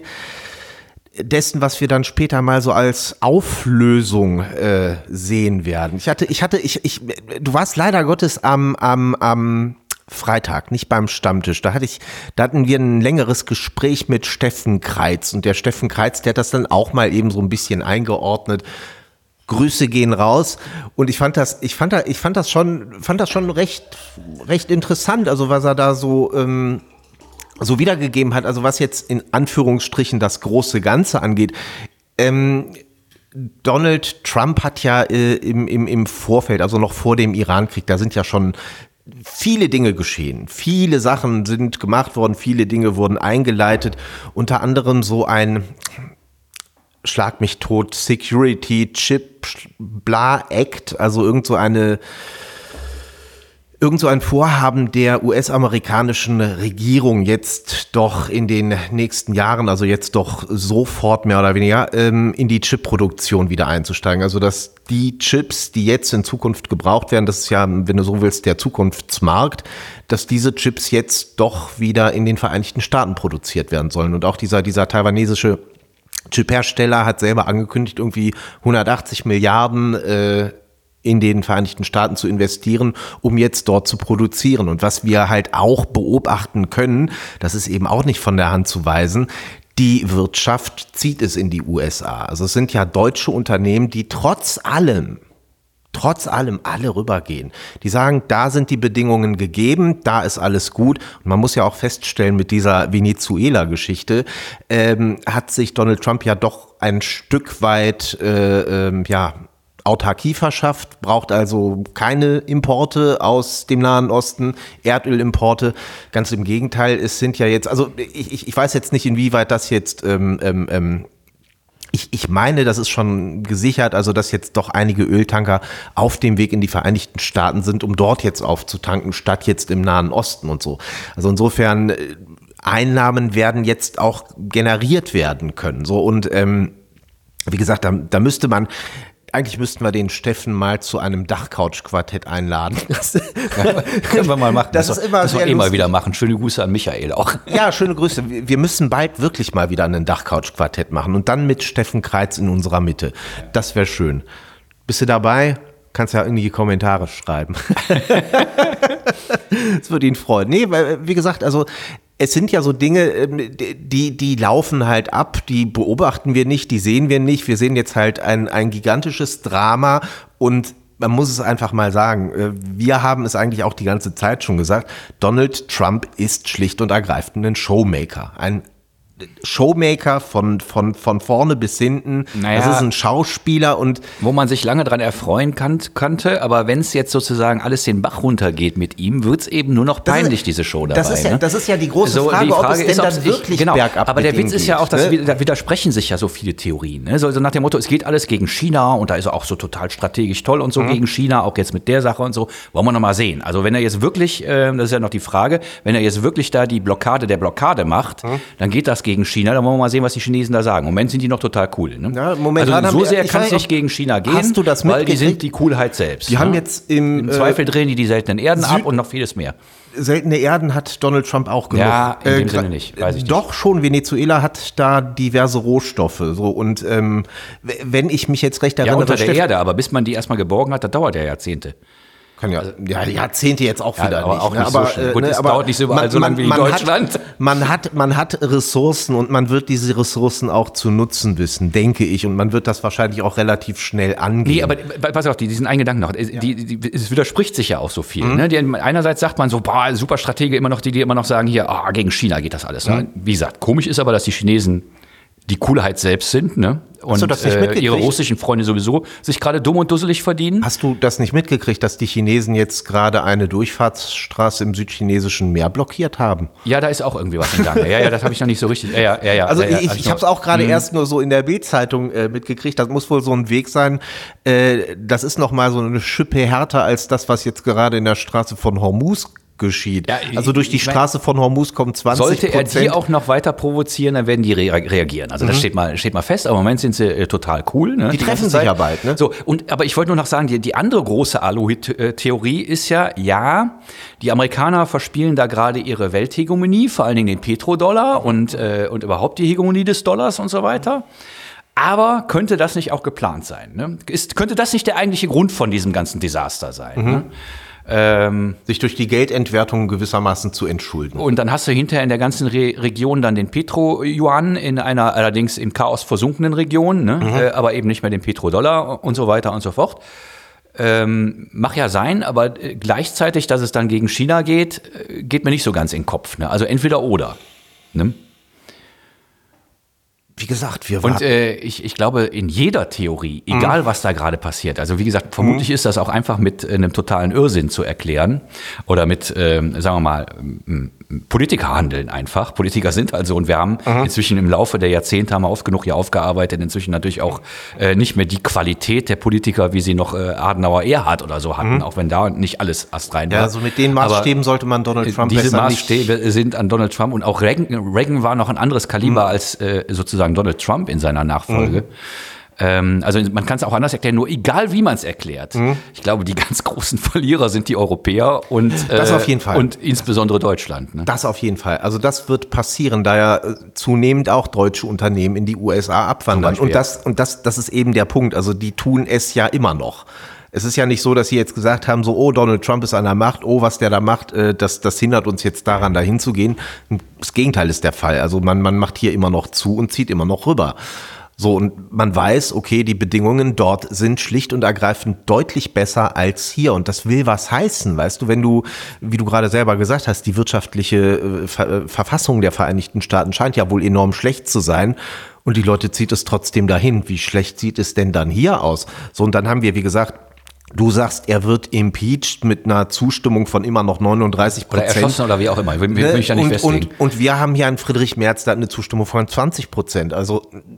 dessen, was wir dann später mal so als Auflösung äh, sehen werden. Ich hatte, ich hatte, ich, ich, du warst leider Gottes am, am, am Freitag, nicht beim Stammtisch. Da hatte ich, da hatten wir ein längeres Gespräch mit Steffen Kreitz. Und der Steffen Kreitz, der hat das dann auch mal eben so ein bisschen eingeordnet. Grüße gehen raus, und ich fand das, ich fand da, ich fand das schon, fand das schon recht, recht interessant, also was er da so, ähm, so wiedergegeben hat, also was jetzt in Anführungsstrichen das große Ganze angeht. Ähm, Donald Trump hat ja äh, im, im, im Vorfeld, also noch vor dem Irankrieg, da sind ja schon viele Dinge geschehen, viele Sachen sind gemacht worden, viele Dinge wurden eingeleitet, unter anderem so ein Schlag mich tot, Security Chip Bla Act, also irgend so eine, Irgend so ein Vorhaben der U S-amerikanischen Regierung, jetzt doch in den nächsten Jahren, also jetzt doch sofort mehr oder weniger, ähm, in die Chipproduktion wieder einzusteigen. Also dass die Chips, die jetzt in Zukunft gebraucht werden, das ist ja, wenn du so willst, der Zukunftsmarkt, dass diese Chips jetzt doch wieder in den Vereinigten Staaten produziert werden sollen. Und auch dieser, dieser taiwanesische Chiphersteller hat selber angekündigt, irgendwie hundertachtzig Milliarden äh, in den Vereinigten Staaten zu investieren, um jetzt dort zu produzieren. Und was wir halt auch beobachten können, das ist eben auch nicht von der Hand zu weisen, die Wirtschaft zieht es in die U S A. Also es sind ja deutsche Unternehmen, die trotz allem, trotz allem alle rübergehen. Die sagen, da sind die Bedingungen gegeben, da ist alles gut. Und man muss ja auch feststellen, mit dieser Venezuela-Geschichte ähm, hat sich Donald Trump ja doch ein Stück weit, äh, ähm, ja, Autarkie verschafft, braucht also keine Importe aus dem Nahen Osten, Erdölimporte. Ganz im Gegenteil, es sind ja jetzt, also ich, ich, ich weiß jetzt nicht, inwieweit das jetzt, ähm, ähm, ich, ich meine, das ist schon gesichert, also dass jetzt doch einige Öltanker auf dem Weg in die Vereinigten Staaten sind, um dort jetzt aufzutanken, statt jetzt im Nahen Osten und so. Also insofern, Einnahmen werden jetzt auch generiert werden können. So und ähm, wie gesagt, da, da müsste man Eigentlich müssten wir den Steffen mal zu einem Dachcouch-Quartett einladen. Das, ja, können wir mal machen. Das, das ist immer das sehr wir eh mal lustig. wieder machen. Schöne Grüße an Michael auch. Ja, schöne Grüße. Wir müssen bald wirklich mal wieder einen Dachcouch-Quartett machen und dann mit Steffen Kreitz in unserer Mitte. Das wäre schön. Bist du dabei? Kannst ja in die Kommentare schreiben. Das würde ihn freuen. Nee, weil, wie gesagt, also es sind ja so Dinge, die, die laufen halt ab, die beobachten wir nicht, die sehen wir nicht. Wir sehen jetzt halt ein, ein gigantisches Drama und man muss es einfach mal sagen, wir haben es eigentlich auch die ganze Zeit schon gesagt, Donald Trump ist schlicht und ergreifend ein Showmaker, ein Showmaker von, von, von vorne bis hinten. Naja, das ist ein Schauspieler und wo man sich lange dran erfreuen kann, konnte, aber wenn es jetzt sozusagen alles den Bach runtergeht mit ihm, wird es eben nur noch peinlich, ist, diese Show dabei. Das ist, ja, ne? das ist ja die große so, Frage, die Frage ob es denn ist, dann ob's- wirklich ich, genau, bergab aber der mit ihm Witz ist ja geht, auch, dass ne? da widersprechen sich ja so viele Theorien. Ne? So, so nach dem Motto, es geht alles gegen China und da ist er auch so total strategisch toll und so Mhm. gegen China, auch jetzt mit der Sache und so. Wollen wir noch mal sehen. Also wenn er jetzt wirklich, äh, das ist ja noch die Frage, wenn er jetzt wirklich da die Blockade der Blockade macht, Mhm. dann geht das gegen China, dann wollen wir mal sehen, was die Chinesen da sagen. Im Moment sind die noch total cool. Ne? Ja, momentan also haben so wir- sehr ich kann es weiß nicht auch- gegen China gehen, Hast du das weil die mitgekriegt? sind die Coolheit selbst. Die haben ne? jetzt im, Im äh, Zweifel drehen die die seltenen Erden ab Süd- und noch vieles mehr. seltene Erden hat Donald Trump auch genug. Ja, in dem gra- Sinne nicht, weiß ich nicht. Doch schon, Venezuela hat da diverse Rohstoffe. So und ähm, w- wenn ich mich jetzt recht Ja, erinnere, unter der Steffen- Erde, aber bis man die erstmal geborgen hat, das dauert ja Jahrzehnte. Kann ja, ja, Jahrzehnte jetzt auch Ja, wieder aber nicht. auch ne? nicht so schlimm. Gut, es dauert nicht so überall so lange wie in Deutschland. Hat, man, hat, man hat Ressourcen und man wird diese Ressourcen auch zu nutzen wissen, denke ich. Und man wird das wahrscheinlich auch relativ schnell angehen. Nee, aber äh, pass auf, die- diesen einen Gedanken noch. Die, die, die, es widerspricht sich ja auch so viel. Mhm. Ne? Die, einerseits sagt man so, boah, super Stratege, immer noch die, die immer noch sagen, hier, ah, gegen China geht das alles. Ne? Mhm. Wie gesagt, komisch ist aber, dass die Chinesen die Coolheit selbst sind, ne? Und du das nicht äh, mitgekriegt? ihre russischen Freunde sowieso sich gerade dumm und dusselig verdienen. Hast du das nicht mitgekriegt, dass die Chinesen jetzt gerade eine Durchfahrtsstraße im südchinesischen Meer blockiert haben? Ja, da ist auch irgendwie was im Gange. Ja, ja, das habe ich noch nicht so richtig. Ja, ja, ja, ja, Also ja, ja, ich, hab ich noch- habe es auch gerade erst nur so in der Bild-Zeitung äh, mitgekriegt. Das muss wohl so ein Weg sein. Äh, das ist noch mal so eine Schippe härter als das, was jetzt gerade in der Straße von Hormuz geschieht. Ja, also durch die ich mein, Straße von Hormuz kommen zwanzig Sollte er Prozent. die auch noch weiter provozieren, dann werden die rea- reagieren. Also das steht mal, steht mal fest. Aber im Moment sind sie äh, total cool. Ne? Die treffen ganze sich Zeit. ja bald, ne? So, und, aber ich wollte nur noch sagen, die, die andere große Aluhut-Theorie ist ja, ja, die Amerikaner verspielen da gerade ihre Welthegemonie, vor allen Dingen den Petrodollar und, äh, und überhaupt die Hegemonie des Dollars und so weiter. Aber könnte das nicht auch geplant sein? Ne? Ist, könnte das nicht der eigentliche Grund von diesem ganzen Desaster sein? Ne? Ähm, sich durch die Geldentwertung gewissermaßen zu entschulden. Und dann hast du hinterher in der ganzen Re Region dann den Petro-Yuan in einer allerdings im Chaos versunkenen Region, ne? äh, aber eben nicht mehr den Petrodollar und so weiter und so fort. Ähm, mag ja sein, aber äh, gleichzeitig, dass es dann gegen China geht, äh, geht mir nicht so ganz in den Kopf. Ne? Also entweder oder. Ne? wie gesagt, wir Und warten. äh, ich, ich glaube, in jeder Theorie, egal mhm. was da gerade passiert, also wie gesagt, vermutlich mhm. ist das auch einfach mit äh, einem totalen Irrsinn zu erklären oder mit, ähm, sagen wir mal, ähm, Politikerhandeln einfach. Politiker sind halt so und wir haben mhm. inzwischen im Laufe der Jahrzehnte haben wir oft genug hier aufgearbeitet, inzwischen natürlich auch äh, nicht mehr die Qualität der Politiker, wie sie noch äh, Adenauer, Erhard oder so hatten, mhm. auch wenn da nicht alles astrein war. Ja, also mit den Maßstäben Aber sollte man Donald Trump diese besser Maßstäbe nicht sind an Donald Trump und auch Reagan, Reagan war noch ein anderes Kaliber mhm. als äh, sozusagen Donald Trump in seiner Nachfolge. Mhm. Ähm, also man kann es auch anders erklären, nur egal wie man es erklärt. Mhm. Ich glaube, die ganz großen Verlierer sind die Europäer und, äh, das auf jeden Fall. und insbesondere Deutschland. Ne? Das auf jeden Fall. Also das wird passieren, da ja äh, zunehmend auch deutsche Unternehmen in die U S A abwandern. Und das, und das, das ist eben der Punkt. Also die tun es ja immer noch. Es ist ja nicht so, dass sie jetzt gesagt haben, so, oh, Donald Trump ist an der Macht, oh, was der da macht, äh, das, das hindert uns jetzt daran, dahin zu gehen. Das Gegenteil ist der Fall. Also man, man macht hier immer noch zu und zieht immer noch rüber. So, und man weiß, okay, die Bedingungen dort sind schlicht und ergreifend deutlich besser als hier. Und das will was heißen, weißt du, wenn du, wie du gerade selber gesagt hast, die wirtschaftliche Ver- Verfassung der Vereinigten Staaten scheint ja wohl enorm schlecht zu sein. Und die Leute zieht es trotzdem dahin. Wie schlecht sieht es denn dann hier aus? So, und dann haben wir, wie gesagt, du sagst, er wird impeached mit einer Zustimmung von immer noch neununddreißig Prozent. Oder erschossen oder wie auch immer. Will, will ne? mich ja nicht und, festlegen. Und, und wir haben hier einen Friedrich Merz, der hat eine Zustimmung von zwanzig Prozent. Also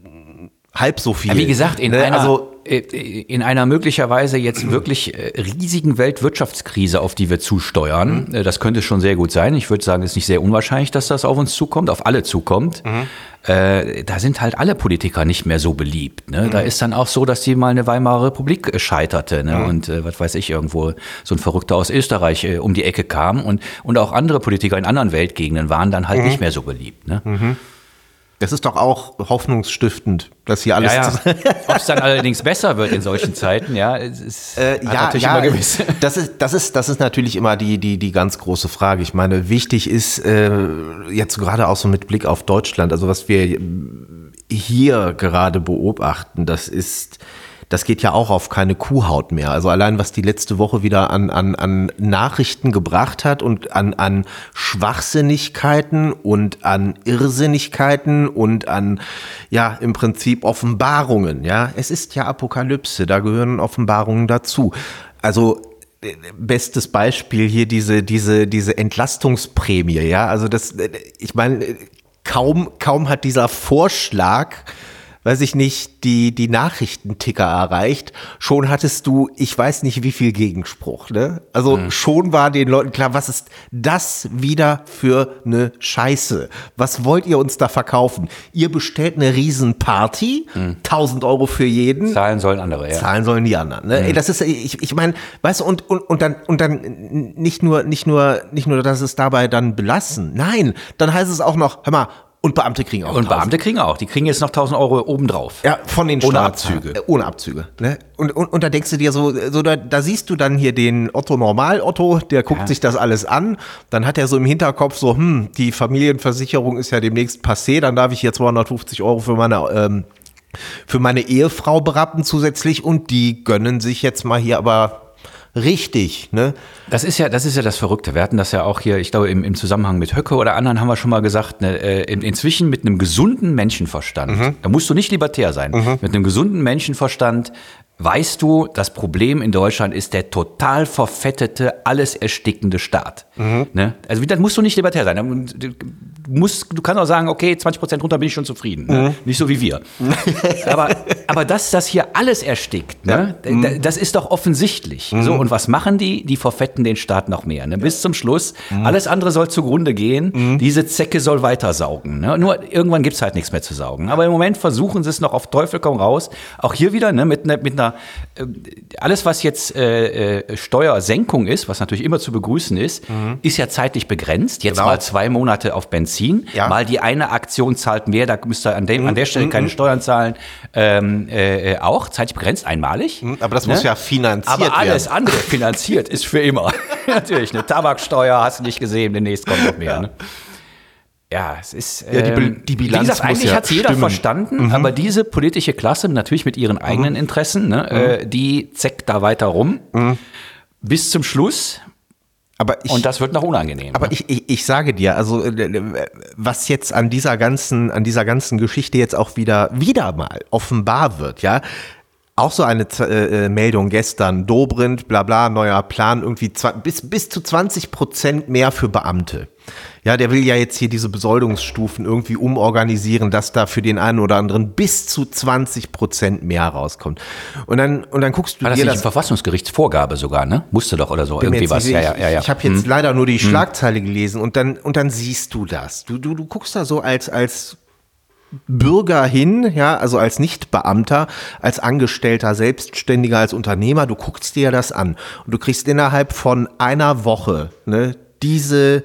halb so viel. Ja, wie gesagt, in, ne? einer, also, in einer möglicherweise jetzt wirklich riesigen Weltwirtschaftskrise, auf die wir zusteuern, mhm. das könnte schon sehr gut sein. Ich würde sagen, es ist nicht sehr unwahrscheinlich, dass das auf uns zukommt, auf alle zukommt. Mhm. Äh, da sind halt alle Politiker nicht mehr so beliebt. Ne? Mhm. Da ist dann auch so, dass die mal eine Weimarer Republik scheiterte. Ne? Mhm. Und äh, was weiß ich, irgendwo so ein Verrückter aus Österreich äh, um die Ecke kam. Und, und auch andere Politiker in anderen Weltgegenden waren dann halt mhm. nicht mehr so beliebt. Ne? Mhm. Das ist doch auch hoffnungsstiftend, dass hier alles. Ja, ja. Ob es dann allerdings besser wird in solchen Zeiten, ja, es ist äh, ja, natürlich ja, immer gewiss. Das ist, das ist, das ist natürlich immer die, die, die ganz große Frage. Ich meine, wichtig ist äh, jetzt gerade auch so mit Blick auf Deutschland, also was wir hier gerade beobachten, das ist, das geht ja auch auf keine Kuhhaut mehr. Also allein, was die letzte Woche wieder an, an, an Nachrichten gebracht hat und an, an Schwachsinnigkeiten und an Irrsinnigkeiten und an, ja, im Prinzip Offenbarungen, ja. Es ist ja Apokalypse, da gehören Offenbarungen dazu. Also, bestes Beispiel hier diese, diese, diese Entlastungsprämie, ja. Also das, ich meine, kaum, kaum hat dieser Vorschlag, weiß ich nicht, die, die Nachrichtenticker erreicht, schon hattest du, ich weiß nicht wie viel Gegenspruch, ne? Also mhm. schon war den Leuten klar, was ist das wieder für eine Scheiße? Was wollt ihr uns da verkaufen? Ihr bestellt eine Riesenparty, mhm. tausend Euro für jeden. Zahlen sollen andere, ja. Zahlen sollen die anderen, ne? Mhm. Ey, das ist, ich, ich meine, weißt du, und, und, und dann, und dann nicht nur, nicht nur, nicht nur, dass es dabei dann belassen. Nein, dann heißt es auch noch, hör mal, und Beamte kriegen auch. Und Beamte kriegen auch. Die kriegen jetzt noch tausend Euro obendrauf. Ja, von den Ohne Staatszahlen. Abzüge. Äh, ohne Abzüge. Ne? Und, und, und da denkst du dir so, so da, da siehst du dann hier den Otto Normal Otto, der guckt ja. sich das alles an. Dann hat er so im Hinterkopf so, hm, die Familienversicherung ist ja demnächst passé, dann darf ich hier zweihundertfünfzig Euro für meine, ähm, für meine Ehefrau berappen zusätzlich und die gönnen sich jetzt mal hier aber richtig, ne? Das ist ja, das ist ja das Verrückte. Wir hatten das ja auch hier, ich glaube, im, im Zusammenhang mit Höcke oder anderen haben wir schon mal gesagt, ne, äh, inzwischen mit einem gesunden Menschenverstand, mhm. da musst du nicht libertär sein, mhm. mit einem gesunden Menschenverstand weißt du, das Problem in Deutschland ist der total verfettete, alles erstickende Staat. Mhm. Ne? Also das musst du nicht libertär sein. Du, musst, du kannst auch sagen, okay, zwanzig Prozent runter bin ich schon zufrieden. Mhm. Ne? Nicht so wie wir. aber, aber dass das hier alles erstickt, ne? Ja. Mhm. das ist doch offensichtlich. Mhm. So, und was machen die? Die verfetten den Staat noch mehr. Ne? Bis zum Schluss. Mhm. Alles andere soll zugrunde gehen. Mhm. Diese Zecke soll weitersaugen. Ne? Nur irgendwann gibt's halt nichts mehr zu saugen. Aber im Moment versuchen sie es noch auf Teufel komm raus. Auch hier wieder ne, mit, ne, mit einer alles, was jetzt äh, äh, Steuersenkung ist, was natürlich immer zu begrüßen ist, mhm. ist ja zeitlich begrenzt. Jetzt genau. mal zwei Monate auf Benzin. Ja. Mal die eine Aktion zahlt mehr, da müsst ihr an, dem, mhm. an der Stelle mhm. keine Steuern zahlen. Ähm, äh, auch zeitlich begrenzt, einmalig. Mhm. Aber das ne? muss ja finanziert werden. Aber alles werden. andere finanziert ist für immer. Natürlich, eine Tabaksteuer hast du nicht gesehen, demnächst kommt noch mehr. Ja. Ne? Ja, es ist, ja, die, ähm, die Bilanz wie gesagt, muss eigentlich ja hat es jeder stimmen. verstanden, mhm. aber diese politische Klasse, natürlich mit ihren eigenen mhm. Interessen, ne, mhm. äh, die zeckt da weiter rum, mhm. bis zum Schluss. Aber ich, Und das wird noch unangenehm. Aber ne? ich, ich, ich sage dir, also was jetzt an dieser ganzen, an dieser ganzen Geschichte jetzt auch wieder, wieder mal offenbar wird, ja, auch so eine äh, Meldung gestern, Dobrindt, bla bla, neuer Plan, irgendwie bis, bis zu zwanzig Prozent mehr für Beamte. Ja, der will ja jetzt hier diese Besoldungsstufen irgendwie umorganisieren, dass da für den einen oder anderen bis zu zwanzig Prozent mehr rauskommt. Und dann, und dann guckst du War das dir nicht das... eine Verfassungsgerichtsvorgabe sogar, ne? Musste doch oder so, Bin mir irgendwie jetzt was. nicht Ja, sicher. ja, ja, ja. Ich, ich habe jetzt Hm. leider nur die Schlagzeile gelesen und dann, und dann siehst du das. Du, du, du guckst da so als, als Bürger hin, ja, also als Nichtbeamter, als Angestellter, Selbstständiger, als Unternehmer, du guckst dir das an und du kriegst innerhalb von einer Woche, ne, diese,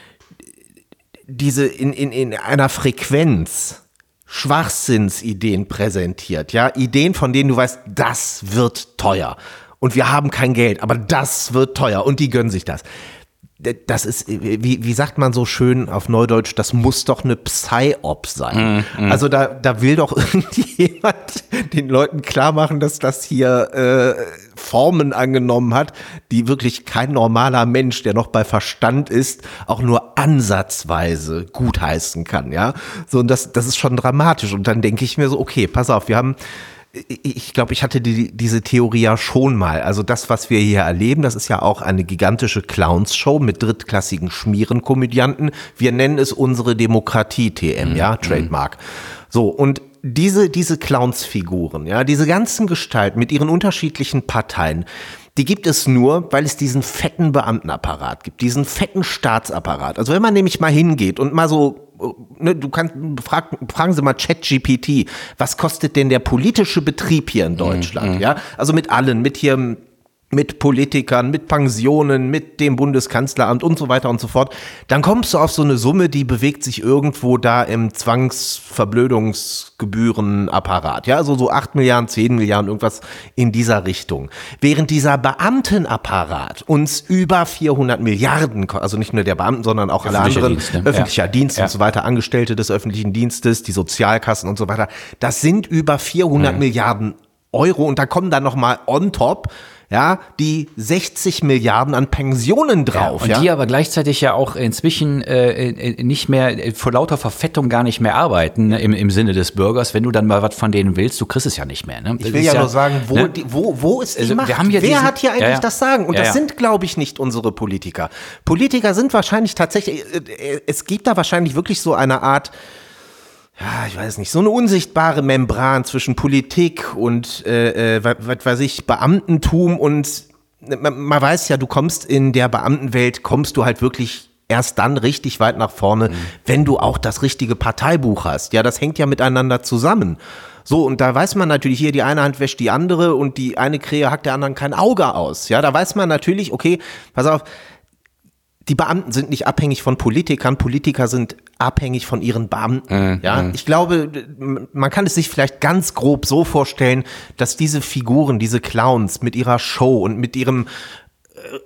diese in, in, in einer Frequenz Schwachsinnsideen präsentiert, ja, Ideen, von denen du weißt, das wird teuer und wir haben kein Geld, aber das wird teuer und die gönnen sich das. Das ist, wie, wie sagt man so schön auf Neudeutsch, das muss doch eine Psy-Op sein. Mm, mm. Also da, da will doch irgendjemand den Leuten klar machen, dass das hier äh, Formen angenommen hat, die wirklich kein normaler Mensch, der noch bei Verstand ist, auch nur ansatzweise gutheißen kann, ja. So, und das, das ist schon dramatisch. Und dann denke ich mir so, okay, pass auf, wir haben Ich glaube, ich hatte die, diese Theorie ja schon mal. Also das, was wir hier erleben, das ist ja auch eine gigantische Clowns-Show mit drittklassigen Schmierenkomödianten. Wir nennen es unsere Demokratie-T M, mhm. ja, Trademark. So, und diese, diese Clowns-Figuren, ja, diese ganzen Gestalten mit ihren unterschiedlichen Parteien, die gibt es nur, weil es diesen fetten Beamtenapparat gibt, diesen fetten Staatsapparat. Also wenn man nämlich mal hingeht und mal so, ne, du kannst, frag, fragen Sie mal ChatGPT, was kostet denn der politische Betrieb hier in Deutschland, mhm. ja? Also mit allen, mit hier, mit Politikern, mit Pensionen, mit dem Bundeskanzleramt und so weiter und so fort, dann kommst du auf so eine Summe, die bewegt sich irgendwo da im Zwangsverblödungsgebührenapparat, ja, also so acht Milliarden, zehn Milliarden, irgendwas in dieser Richtung. Während dieser Beamtenapparat uns über vierhundert Milliarden, also nicht nur der Beamten, sondern auch alle anderen, Dienst, ne? öffentlicher ja. Dienst ja. und so weiter, Angestellte des öffentlichen Dienstes, die Sozialkassen und so weiter, das sind über vierhundert mhm. Milliarden Euro und da kommen dann nochmal on top, ja, die sechzig Milliarden an Pensionen drauf. Ja, und ja? die aber gleichzeitig ja auch inzwischen äh, nicht mehr, vor lauter Verfettung gar nicht mehr arbeiten, ne, im, im Sinne des Bürgers. Wenn du dann mal was von denen willst, du kriegst es ja nicht mehr. Ne? Ich will ja, ja nur sagen, wo, ne? die, wo, wo ist die also, Macht? Wir haben ja Wer diesen, hat hier eigentlich ja, ja. das Sagen? Und ja, das ja. sind, glaube ich, nicht unsere Politiker. Politiker sind wahrscheinlich tatsächlich, es gibt da wahrscheinlich wirklich so eine Art, ja, ich weiß nicht, so eine unsichtbare Membran zwischen Politik und, äh, was, was weiß ich, Beamtentum und man, man weiß ja, du kommst in der Beamtenwelt, kommst du halt wirklich erst dann richtig weit nach vorne, mhm. wenn du auch das richtige Parteibuch hast. Ja, das hängt ja miteinander zusammen. So, und da weiß man natürlich hier, die eine Hand wäscht die andere und die eine Krähe hackt der anderen kein Auge aus. Ja, da weiß man natürlich, okay, pass auf, die Beamten sind nicht abhängig von Politikern, Politiker sind abhängig von ihren Beamten. Mhm. Ja, ich glaube, man kann es sich vielleicht ganz grob so vorstellen, dass diese Figuren, diese Clowns mit ihrer Show und mit ihrem äh,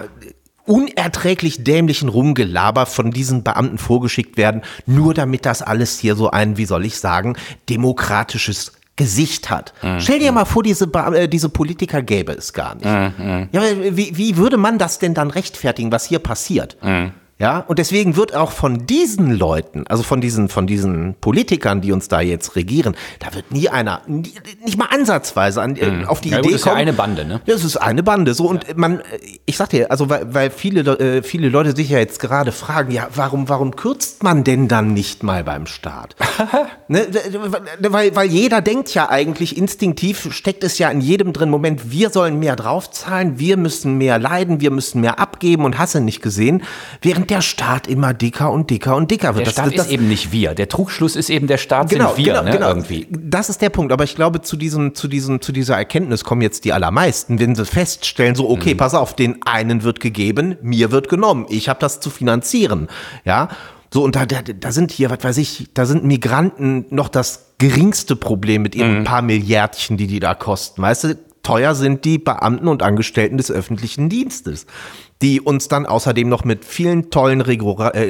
unerträglich dämlichen Rumgelaber von diesen Beamten vorgeschickt werden, nur damit das alles hier so ein, wie soll ich sagen, demokratisches Gesicht hat. Mhm. Stell dir mal vor, diese, äh, diese Politiker gäbe es gar nicht. Mhm. Ja, wie, wie würde man das denn dann rechtfertigen, was hier passiert? Mhm. Ja, und deswegen wird auch von diesen Leuten, also von diesen, von diesen Politikern, die uns da jetzt regieren, da wird nie einer, nie, nicht mal ansatzweise an, mhm. auf die ja, Idee gut, das kommen. ist ja eine Bande, ne? Das ist eine Bande, so, und ja. man, ich sag dir, also, weil, weil viele, äh, viele Leute sich ja jetzt gerade fragen, ja, warum, warum kürzt man denn dann nicht mal beim Staat? ne, weil, weil jeder denkt ja eigentlich, instinktiv steckt es ja in jedem drin, Moment, wir sollen mehr draufzahlen, wir müssen mehr leiden, wir müssen mehr abgeben und hast du nicht gesehen, während der Staat immer dicker und dicker und dicker wird. Der das, Staat das, das, ist eben nicht wir. Der Trugschluss ist eben, der Staat genau, sind wir, genau, ne, genau. irgendwie. Das ist der Punkt. Aber ich glaube, zu diesem, zu diesem, zu dieser Erkenntnis kommen jetzt die allermeisten, wenn sie feststellen, so, okay, mhm. pass auf, den einen wird gegeben, mir wird genommen. Ich habe das zu finanzieren. Ja. So, und da, da, da sind hier, was weiß ich, da sind Migranten noch das geringste Problem mit ihren mhm. paar Milliardchen, die die da kosten. Weißt du, teuer sind die Beamten und Angestellten des öffentlichen Dienstes, die uns dann außerdem noch mit vielen tollen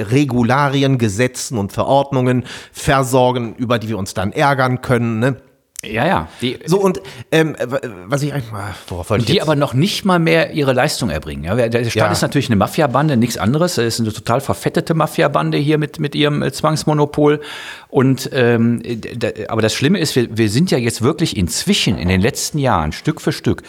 Regularien, Gesetzen und Verordnungen versorgen, über die wir uns dann ärgern können, ne? Ja, ja. Die, So, und ähm, was ich eigentlich mal, worauf wollte ich die jetzt? aber noch nicht mal mehr ihre Leistung erbringen. Ja, der Staat Ja. ist natürlich eine Mafiabande, nichts anderes. Es ist eine total verfettete Mafiabande hier mit, mit ihrem äh, Zwangsmonopol. Und ähm, da, aber das Schlimme ist, wir, wir sind ja jetzt wirklich inzwischen in den letzten Jahren Stück für Stück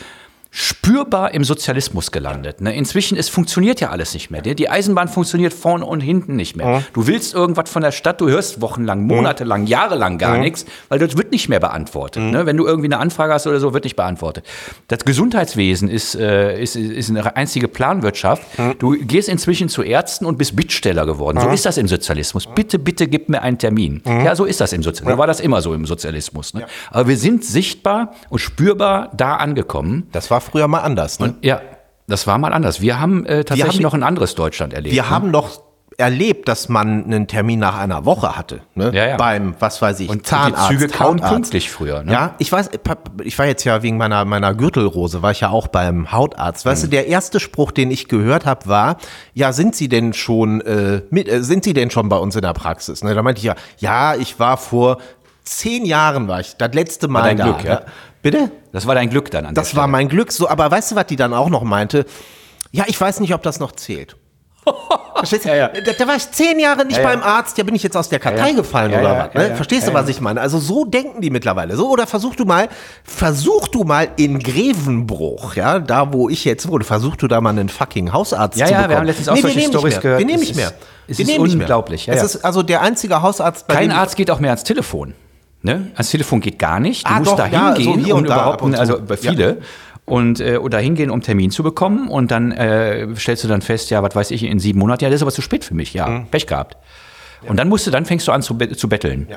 spürbar im Sozialismus gelandet. Ne? Inzwischen, es funktioniert ja alles nicht mehr. Die, die Eisenbahn funktioniert vorne und hinten nicht mehr. Mhm. Du willst irgendwas von der Stadt, du hörst wochenlang, monatelang, jahrelang gar Mhm. nichts, weil das wird nicht mehr beantwortet. Ne? Wenn du irgendwie eine Anfrage hast oder so, wird nicht beantwortet. Das Gesundheitswesen ist, äh, ist, ist eine einzige Planwirtschaft. Du gehst inzwischen zu Ärzten und bist Bittsteller geworden. So ist das im Sozialismus. Bitte, bitte gib mir einen Termin. Ja, so ist das im Sozialismus. So war das immer so im Sozialismus. Ne? Aber wir sind sichtbar und spürbar da angekommen. Das war früher mal anders, ne? Ja, das war mal anders. Wir haben äh, tatsächlich haben- noch ein anderes Deutschland erlebt. Wir ne? haben doch erlebt, dass man einen Termin nach einer Woche hatte, ne? Ja, ja. Beim, was weiß ich, und Zahnarzt, die Züge kaum Hautarzt. pünktlich früher. Ne? Ja, ich weiß, ich war jetzt ja wegen meiner, meiner Gürtelrose, war ich ja auch beim Hautarzt. Weißt Mhm. du, der erste Spruch, den ich gehört habe, war, ja, sind Sie denn schon, äh, mit, äh, sind Sie denn schon bei uns in der Praxis? Ne, da meinte ich ja, ja, ich war vor zehn Jahren, war ich das letzte Mal dein da. Glück, ja? Bitte? Das war dein Glück dann an der Das war Stelle. mein Glück. So, aber weißt du, was die dann auch noch meinte? Ja, ich weiß nicht, ob das noch zählt. Verstehst du? Ja, ja. Da, da war ich zehn Jahre nicht Ja, ja. beim Arzt, ja bin ich jetzt aus der Kartei Ja, ja. gefallen Ja, oder ja, was? Ne? ja, ja. Verstehst du, Ja, was ich meine? Also so denken die mittlerweile. So, oder versuch du mal, versuch du mal in Grevenbruch, ja, da wo ich jetzt wohne, versuch du da mal einen fucking Hausarzt Ja, zu ja, wir bekommen. haben letztens auch wir solche nehmen nicht Storys mehr. gehört. Wir nehmen Es nicht mehr. ist- es wir ist nehmen nicht mehr. unglaublich, ja, es ja. ist also der einzige Hausarzt, bei Kein dem Arzt geht auch mehr ans Telefon. Ne? Ans Telefon geht gar nicht. Du Ah, musst doch, da ja, so hingehen, hier um und da überhaupt, ab und zu. also bei viele, und äh, oder hingehen, um einen Termin zu bekommen. Und dann äh, stellst du dann fest, ja, was weiß ich, in sieben Monaten, ja, das ist aber zu spät für mich, ja, Mhm. Pech gehabt. Und dann musst du, dann fängst du an zu, be- zu betteln.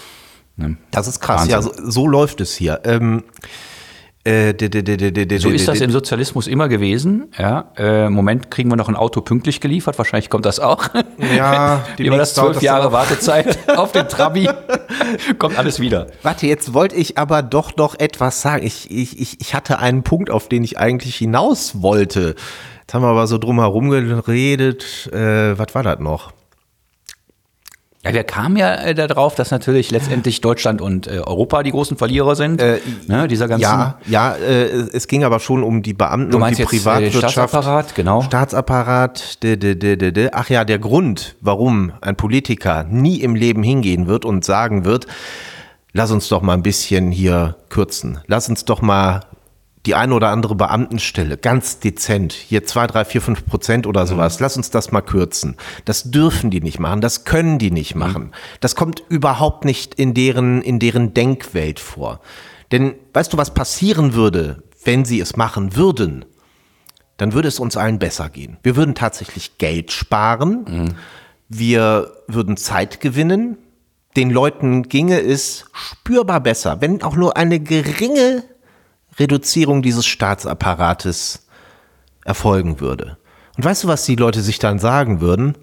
Ne? Das ist krass. Wahnsinn. Ja, so, so läuft es hier. Ähm, äh, d- d- d- d- d- d- So ist das d- im Sozialismus immer gewesen. Ja, äh, im Moment kriegen wir noch ein Auto pünktlich geliefert. Wahrscheinlich kommt das auch. Ja, Wie war das? demnächst dauert Zwölf das Jahre auch. Wartezeit auf den Trabi. Kommt alles wieder. Warte, jetzt wollte ich aber doch noch etwas sagen. Ich, ich, ich, ich hatte einen Punkt, auf den ich eigentlich hinaus wollte. Jetzt haben wir aber so drum herum geredet. Äh, was war das noch? Ja, wir kamen ja äh, darauf, dass natürlich letztendlich Deutschland und äh, Europa die großen Verlierer sind. Äh, ne, dieser ganzen. Ja, ja, äh, es ging aber schon um die Beamten Du und meinst die jetzt, äh, den Privatwirtschaft. Staatsapparat, genau. Staatsapparat, de, de, de, de, de. Ach ja, der Grund, warum ein Politiker nie im Leben hingehen wird und sagen wird, lass uns doch mal ein bisschen hier kürzen. Lass uns doch mal die eine oder andere Beamtenstelle ganz dezent, hier zwei, drei, vier, fünf Prozent oder sowas, lass uns das mal kürzen. Das dürfen die nicht machen, das können die nicht machen. Das kommt überhaupt nicht in deren, in deren Denkwelt vor. Denn weißt du, was passieren würde, wenn sie es machen würden? Dann würde es uns allen besser gehen. Wir würden tatsächlich Geld sparen, wir würden Zeit gewinnen, den Leuten ginge es spürbar besser, wenn auch nur eine geringe Reduzierung dieses Staatsapparates erfolgen würde. Und weißt du, was die Leute sich dann sagen würden?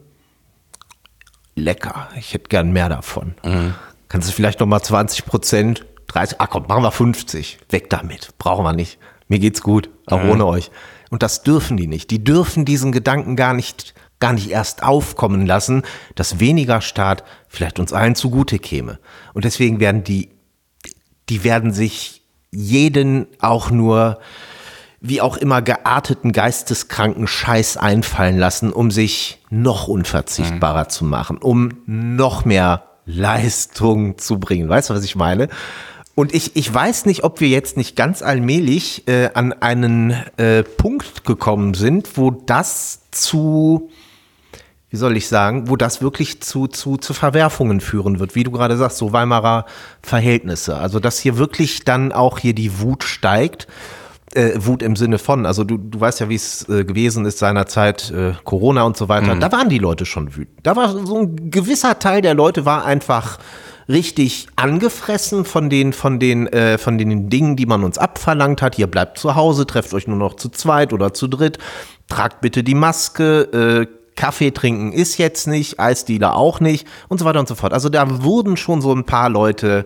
Lecker, ich hätte gern mehr davon. Mhm. Kannst du vielleicht noch mal zwanzig Prozent, dreißig, ach komm, machen wir fünfzig, weg damit, brauchen wir nicht. Mir geht's gut, auch ohne euch. Und das dürfen die nicht. Die dürfen diesen Gedanken gar nicht, gar nicht erst aufkommen lassen, dass weniger Staat vielleicht uns allen zugute käme. Und deswegen werden die, die werden sich jeden auch nur wie auch immer gearteten geisteskranken Scheiß einfallen lassen, um sich noch unverzichtbarer mhm. zu machen, um noch mehr Leistung zu bringen. Weißt du, was ich meine? Und ich, ich weiß nicht, ob wir jetzt nicht ganz allmählich äh, an einen äh, Punkt gekommen sind, wo das zu, wie soll ich sagen, wo das wirklich zu, zu, zu Verwerfungen führen wird, wie du gerade sagst, so Weimarer Verhältnisse. Also, dass hier wirklich dann auch hier die Wut steigt. Äh, Wut im Sinne von, also du, du weißt ja, wie es äh, gewesen ist seinerzeit, äh, Corona und so weiter, mhm. da waren die Leute schon wütend. Da war so ein gewisser Teil der Leute war einfach richtig angefressen von den, von den, äh, von den Dingen, die man uns abverlangt hat. Ihr bleibt zu Hause, trefft euch nur noch zu zweit oder zu dritt, tragt bitte die Maske, äh, Kaffee trinken ist jetzt nicht, Eisdealer auch nicht und so weiter und so fort. Also da wurden schon so ein paar Leute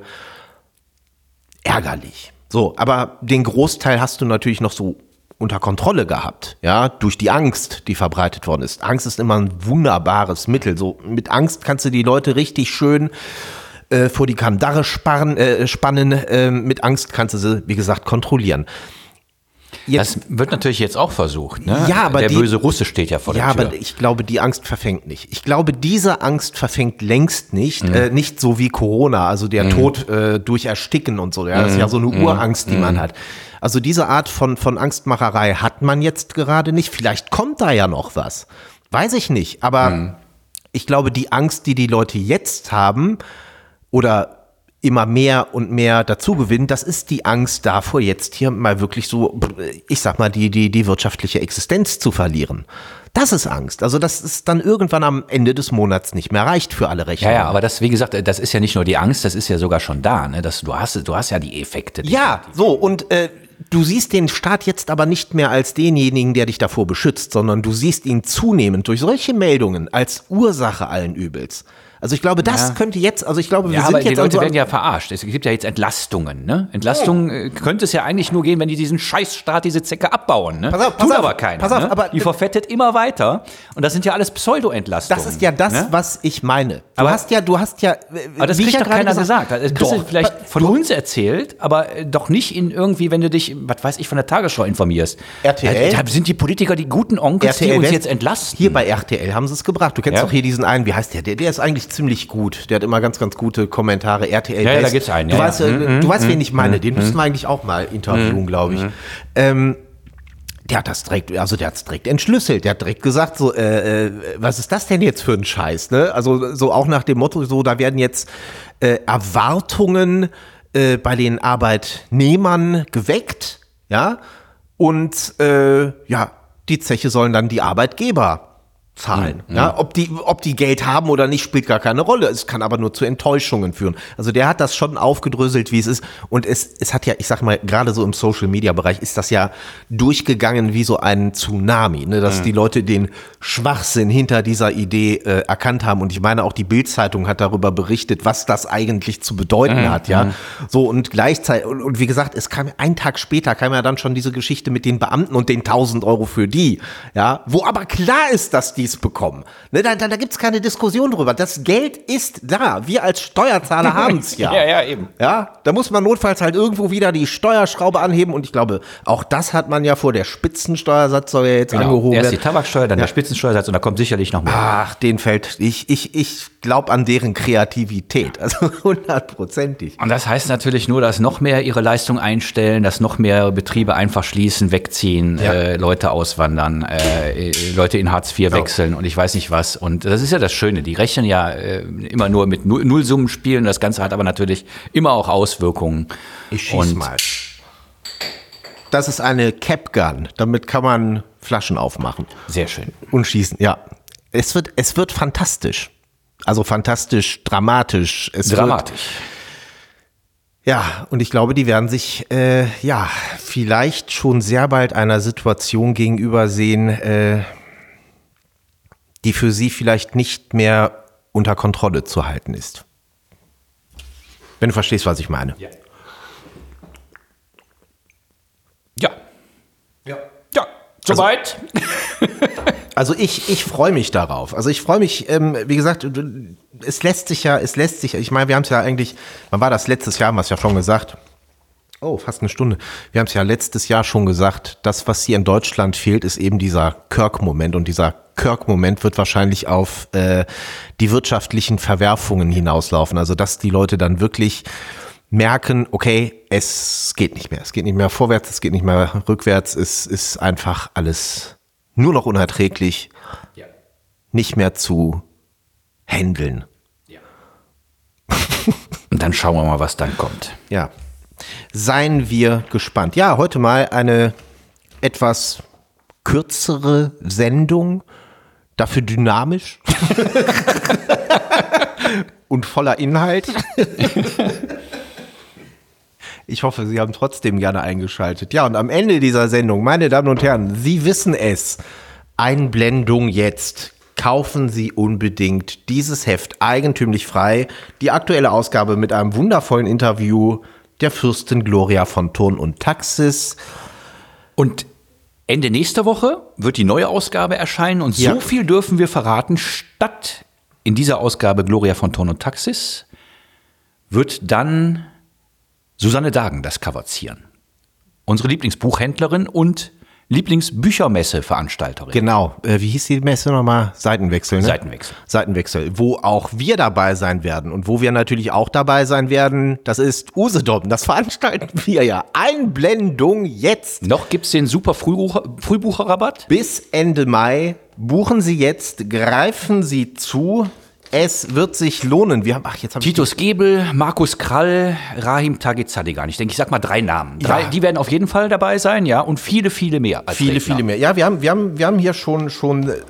ärgerlich. So, aber den Großteil hast du natürlich noch so unter Kontrolle gehabt, ja, durch die Angst, die verbreitet worden ist. Angst ist immer ein wunderbares Mittel. So mit Angst kannst du die Leute richtig schön äh, vor die Kandare sparren, äh, spannen. Äh, mit Angst kannst du sie, wie gesagt, kontrollieren. Jetzt, das wird natürlich jetzt auch versucht, ne? Ja, aber der die, böse Russe steht ja vor der ja, Tür. Ja, aber ich glaube, die Angst verfängt nicht. Ich glaube, diese Angst verfängt längst nicht. Mhm. Äh, nicht so wie Corona, also der mhm. Tod äh, durch Ersticken und so. Ja, das ist ja so eine Urangst, die mhm. man hat. Also diese Art von, von Angstmacherei hat man jetzt gerade nicht. Vielleicht kommt da ja noch was. Weiß ich nicht. Aber mhm. ich glaube, die Angst, die die Leute jetzt haben oder immer mehr und mehr dazu gewinnen, das ist die Angst davor, jetzt hier mal wirklich so, ich sag mal, die, die, die wirtschaftliche Existenz zu verlieren. Das ist Angst. Also das ist dann irgendwann am Ende des Monats nicht mehr reicht für alle Rechnungen. Ja, ja, aber das, wie gesagt, das ist ja nicht nur die Angst, das ist ja sogar schon da. Ne? Das, du, hast, du hast ja die Effekte. Die ja, so und äh, du siehst den Staat jetzt aber nicht mehr als denjenigen, der dich davor beschützt, sondern du siehst ihn zunehmend durch solche Meldungen als Ursache allen Übels. Also ich glaube, das ja. könnte jetzt, also ich glaube, wir ja, sind aber jetzt die Leute so werden ja verarscht. Es gibt ja jetzt Entlastungen, ne? Entlastungen äh, könnte es ja eigentlich nur gehen, wenn die diesen Scheißstaat, diese Zecke abbauen, ne? Pass auf, pass Tut auf, aber keiner. Pass auf, ne? aber die verfettet immer weiter und das sind ja alles Pseudo-Entlastungen. Das ist ja das, ne? was ich meine. Du aber, hast ja, du hast ja, aber das kriegt ja doch keiner gesagt. Das kriegst du vielleicht von doch. uns erzählt, aber doch nicht in irgendwie, wenn du dich, was weiß ich, von der Tagesschau informierst. R T L? Da sind die Politiker die guten Onkels, R T L die uns West, jetzt entlasten. Hier bei R T L haben sie es gebracht. Du kennst ja? doch hier diesen einen, wie heißt der? der? Der ist eigentlich ziemlich gut. Der hat immer ganz, ganz gute Kommentare. R T L ja, West. Ja, da gibt's einen. Du ja, weißt, ja. äh, du weißt, wen ich meine. Den mhm. müssten wir eigentlich auch mal interviewen, mhm. glaube ich. Mhm. Ähm, Der hat das direkt, also der hat es direkt entschlüsselt. Der hat direkt gesagt, so, äh, was ist das denn jetzt für ein Scheiß? Ne? Also so auch nach dem Motto, so da werden jetzt äh, Erwartungen äh, bei den Arbeitnehmern geweckt, ja, und äh, ja, die Zeche sollen dann die Arbeitgeber zahlen. Mhm. Ja, ob die, ob die Geld haben oder nicht, spielt gar keine Rolle. Es kann aber nur zu Enttäuschungen führen. Also der hat das schon aufgedröselt, wie es ist. Und es, es hat ja, ich sag mal, gerade so im Social-Media-Bereich ist das ja durchgegangen wie so ein Tsunami, ne? Dass mhm. die Leute den Schwachsinn hinter dieser Idee äh, erkannt haben. Und ich meine, auch die Bild-Zeitung hat darüber berichtet, was das eigentlich zu bedeuten mhm. hat, ja. So, und gleichzeitig, und, und wie gesagt, es kam, einen Tag später kam ja dann schon diese Geschichte mit den Beamten und den tausend Euro für die, ja. Wo aber klar ist, dass die bekommen. Ne, da da, da gibt es keine Diskussion drüber. Das Geld ist da. Wir als Steuerzahler haben es ja. Ja, ja, eben. Ja, da muss man notfalls halt irgendwo wieder die Steuerschraube anheben. Und ich glaube, auch das hat man ja vor. Der Spitzensteuersatz soll ja jetzt genau. angehoben werden. Erst die Tabaksteuer, dann ja. der Spitzensteuersatz und da kommt sicherlich noch mehr. Ach, den fällt. Ich, ich, ich glaube an deren Kreativität. Also hundertprozentig. Und das heißt natürlich nur, dass noch mehr ihre Leistung einstellen, dass noch mehr Betriebe einfach schließen, wegziehen, ja. äh, Leute auswandern, äh, Leute in Hartz vier wechseln. Und ich weiß nicht was. Und das ist ja das Schöne. Die rechnen ja äh, immer nur mit Null- Nullsummenspielen. Das Ganze hat aber natürlich immer auch Auswirkungen. Ich schieß mal. Das ist eine Capgun. Damit kann man Flaschen aufmachen. Sehr schön. Und schießen, ja. Es wird, es wird fantastisch. Also fantastisch, dramatisch. Es dramatisch. Wird, ja, und ich glaube, die werden sich, äh, ja, vielleicht schon sehr bald einer Situation gegenübersehen, äh, die für sie vielleicht nicht mehr unter Kontrolle zu halten ist. Wenn du verstehst, was ich meine. Ja. Ja. Ja. Ja. Soweit. Also, also ich, ich freue mich darauf. Also ich freue mich, ähm, wie gesagt, es lässt sich ja, es lässt sich, ich meine, wir haben es ja eigentlich, wann war das letztes Jahr, haben wir es ja schon gesagt. Oh, fast eine Stunde. Wir haben es ja letztes Jahr schon gesagt, das, was hier in Deutschland fehlt, ist eben dieser Kirk-Moment. Und dieser Kirk-Moment wird wahrscheinlich auf äh, die wirtschaftlichen Verwerfungen hinauslaufen. Also, dass die Leute dann wirklich merken, okay, es geht nicht mehr. Es geht nicht mehr vorwärts, es geht nicht mehr rückwärts. Es ist einfach alles nur noch unerträglich, ja. nicht mehr zu handeln. Ja. Und dann schauen wir mal, was dann kommt. Ja. Seien wir gespannt. Ja, heute mal eine etwas kürzere Sendung, dafür dynamisch und voller Inhalt. Ich hoffe, Sie haben trotzdem gerne eingeschaltet. Ja, und am Ende dieser Sendung, meine Damen und Herren, Sie wissen es, Einblendung jetzt. Kaufen Sie unbedingt dieses Heft eigentümlich frei. Die aktuelle Ausgabe mit einem wundervollen Interview der Fürstin Gloria von Thurn und Taxis. Und Ende nächster Woche wird die neue Ausgabe erscheinen. Und ja. so viel dürfen wir verraten. Statt in dieser Ausgabe Gloria von Thurn und Taxis wird dann Susanne Dagen das Cover zieren. Unsere Lieblingsbuchhändlerin und Lieblingsbüchermesse-Veranstalterin. Genau. Äh, wie hieß die Messe nochmal? Seitenwechsel, ne? Seitenwechsel. Seitenwechsel. Wo auch wir dabei sein werden. Und wo wir natürlich auch dabei sein werden, das ist Usedom. Das veranstalten wir ja. Einblendung jetzt. Noch gibt's den super Frühbucher, Frühbucherrabatt. Bis Ende Mai. Buchen Sie jetzt, greifen Sie zu. Es wird sich lohnen. Wir haben, ach, jetzt hab Titus Gebel, Markus Krall, Rahim Tagizadegan. Ich denke, ich sag mal drei Namen. Drei, Ja. Die werden auf jeden Fall dabei sein, ja. Und viele, viele mehr. Als Viele, Redner. viele mehr. Ja, wir haben, wir haben, wir haben hier schon, schon äh,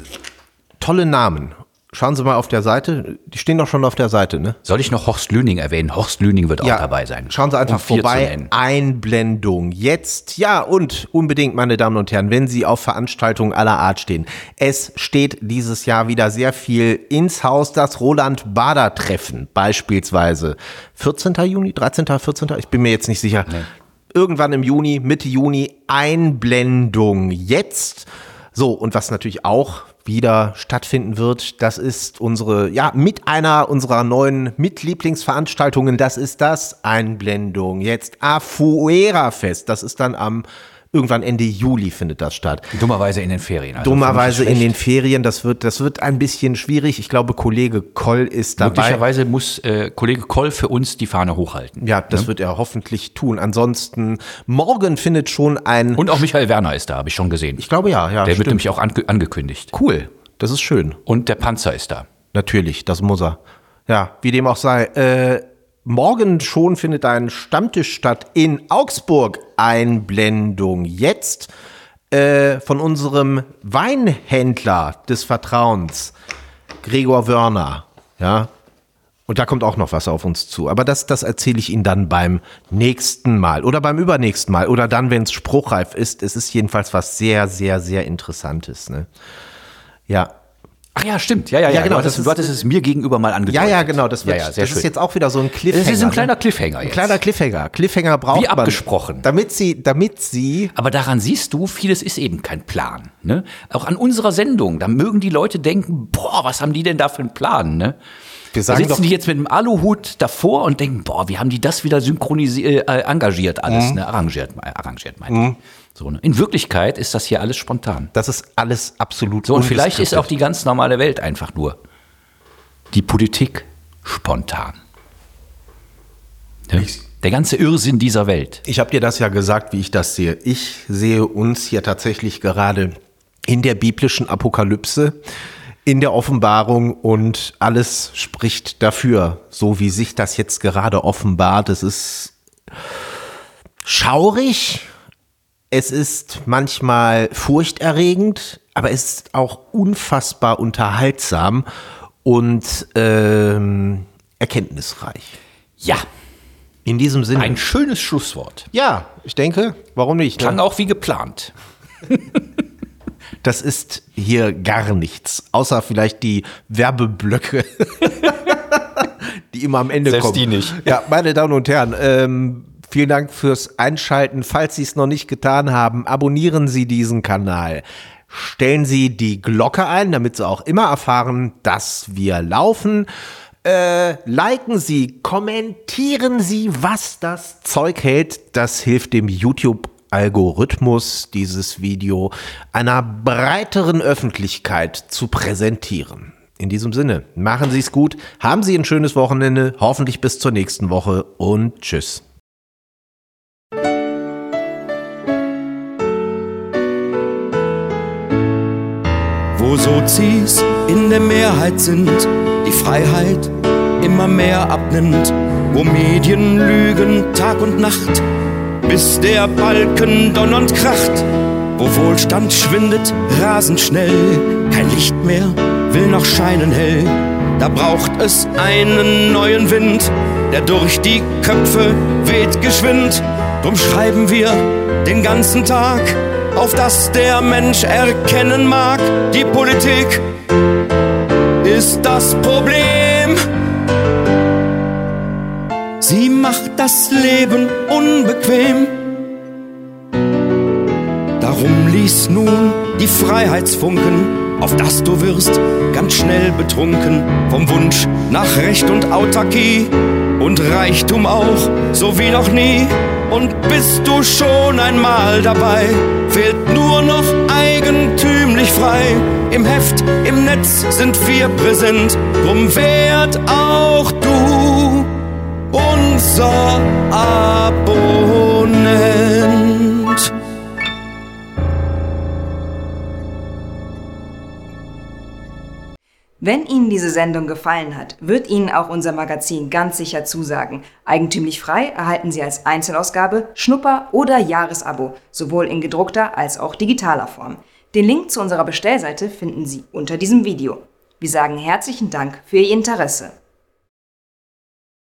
tolle Namen. Schauen Sie mal auf der Seite. Die stehen doch schon auf der Seite, ne? Soll ich noch Horst Lüning erwähnen? Horst Lüning wird auch dabei sein. Schauen Sie einfach Um vier zu vorbei. nennen. Einblendung. Jetzt. Ja, und unbedingt, meine Damen und Herren, wenn Sie auf Veranstaltungen aller Art stehen. Es steht dieses Jahr wieder sehr viel ins Haus. Das Roland-Bader-Treffen beispielsweise. vierzehnten Juni, dreizehnten, vierzehnten Ich bin mir jetzt nicht sicher. Nee. Irgendwann im Juni, Mitte Juni. Einblendung. Jetzt. So, und was natürlich auch wieder stattfinden wird, das ist unsere, ja, mit einer unserer neuen Mitlieblingsveranstaltungen, das ist das Einblendung. Jetzt Afuera Fest, das ist dann am, irgendwann Ende Juli findet das statt. Dummerweise in den Ferien. Also Dummerweise finde ich in den schlecht. Ferien, das wird, das wird ein bisschen schwierig. Ich glaube, Kollege Koll ist dabei. Möglicherweise muss äh, Kollege Koll für uns die Fahne hochhalten. Ja, das wird er hoffentlich tun. Ansonsten, morgen findet schon ein, Und auch Michael Werner ist da, habe ich schon gesehen. ich glaube ja, ja, Der wird stimmt. nämlich auch ange angekündigt. Cool, das ist schön. Und der Panzer ist da. Natürlich, das muss er. Ja, wie dem auch sei. Äh, morgen schon findet ein Stammtisch statt in Augsburg. Einblendung jetzt äh, von unserem Weinhändler des Vertrauens, Gregor Wörner. Ja, und da kommt auch noch was auf uns zu. Aber das, das erzähle ich Ihnen dann beim nächsten Mal oder beim übernächsten Mal oder dann, wenn es spruchreif ist. Es ist jedenfalls was sehr, sehr, sehr Interessantes. Ne? Ja. Ach ja, stimmt. Ja, ja, ja. Ja, genau, Du hattest, das du ist- hattest es mir gegenüber mal angedeutet. Ja, ja, genau. Das, wird, ja, ja, sehr das schön. ist jetzt auch wieder so ein Cliffhanger. Das ist ein kleiner ne? Cliffhanger Ein jetzt. kleiner Cliffhanger. Cliffhanger braucht Wie man. abgesprochen. Damit sie, damit sie, Aber daran siehst du, vieles ist eben kein Plan. Ne? Auch an unserer Sendung, da mögen die Leute denken, boah, was haben die denn da für einen Plan? Ne? wir Da sagen sitzen doch, die jetzt mit dem Aluhut davor und denken, boah, wie haben die das wieder synchronisiert, äh, engagiert alles, Mhm. ne? Arrangiert, äh, arrangiert meine ich. So, ne? In Wirklichkeit ist das hier alles spontan. das ist alles absolut So, und vielleicht ist ungeskriptet. auch die ganz normale Welt einfach nur die Politik spontan. Ne? Der ganze Irrsinn dieser Welt. Ich habe dir das ja gesagt, wie ich das sehe. Ich sehe uns hier tatsächlich gerade in der biblischen Apokalypse, in der Offenbarung und alles spricht dafür, so wie sich das jetzt gerade offenbart. Es ist schaurig, es ist manchmal furchterregend, aber es ist auch unfassbar unterhaltsam und ähm, erkenntnisreich. Ja, In diesem Sinne. ein schönes Schlusswort. Ja, ich denke, warum nicht? Klang Ne? auch wie geplant. Das ist hier gar nichts, außer vielleicht die Werbeblöcke, die immer am Ende Selbst kommen. die nicht. Ja, meine Damen und Herren, ähm, vielen Dank fürs Einschalten. Falls Sie es noch nicht getan haben, abonnieren Sie diesen Kanal. Stellen Sie die Glocke ein, damit Sie auch immer erfahren, dass wir laufen. Äh, liken Sie, kommentieren Sie, was das Zeug hält. Das hilft dem YouTube-Algorithmus, dieses Video einer breiteren Öffentlichkeit zu präsentieren. In diesem Sinne, machen Sie es gut, haben Sie ein schönes Wochenende, hoffentlich bis zur nächsten Woche und tschüss. Wo Sozis in der Mehrheit sind, die Freiheit immer mehr abnimmt, wo Medien lügen Tag und Nacht, bis der Balken donnernd kracht, wo Wohlstand schwindet rasend schnell, kein Licht mehr will noch scheinen hell, da braucht es einen neuen Wind, der durch die Köpfe weht geschwind, drum schreiben wir den ganzen Tag, auf dass der Mensch erkennen mag, die Politik ist das Problem. Sie macht das Leben unbequem. Darum lies nun die Freiheitsfunken, auf dass du wirst ganz schnell betrunken vom Wunsch nach Recht und Autarkie und Reichtum auch, so wie noch nie. Und bist du schon einmal dabei, fehlt nur noch eigentümlich frei. Im Heft, im Netz sind wir präsent, drum werd auch du unser Abonnent. Wenn Ihnen diese Sendung gefallen hat, wird Ihnen auch unser Magazin ganz sicher zusagen. Eigentümlich frei erhalten Sie als Einzelausgabe, Schnupper- oder Jahresabo, sowohl in gedruckter als auch digitaler Form. Den Link zu unserer Bestellseite finden Sie unter diesem Video. Wir sagen herzlichen Dank für Ihr Interesse.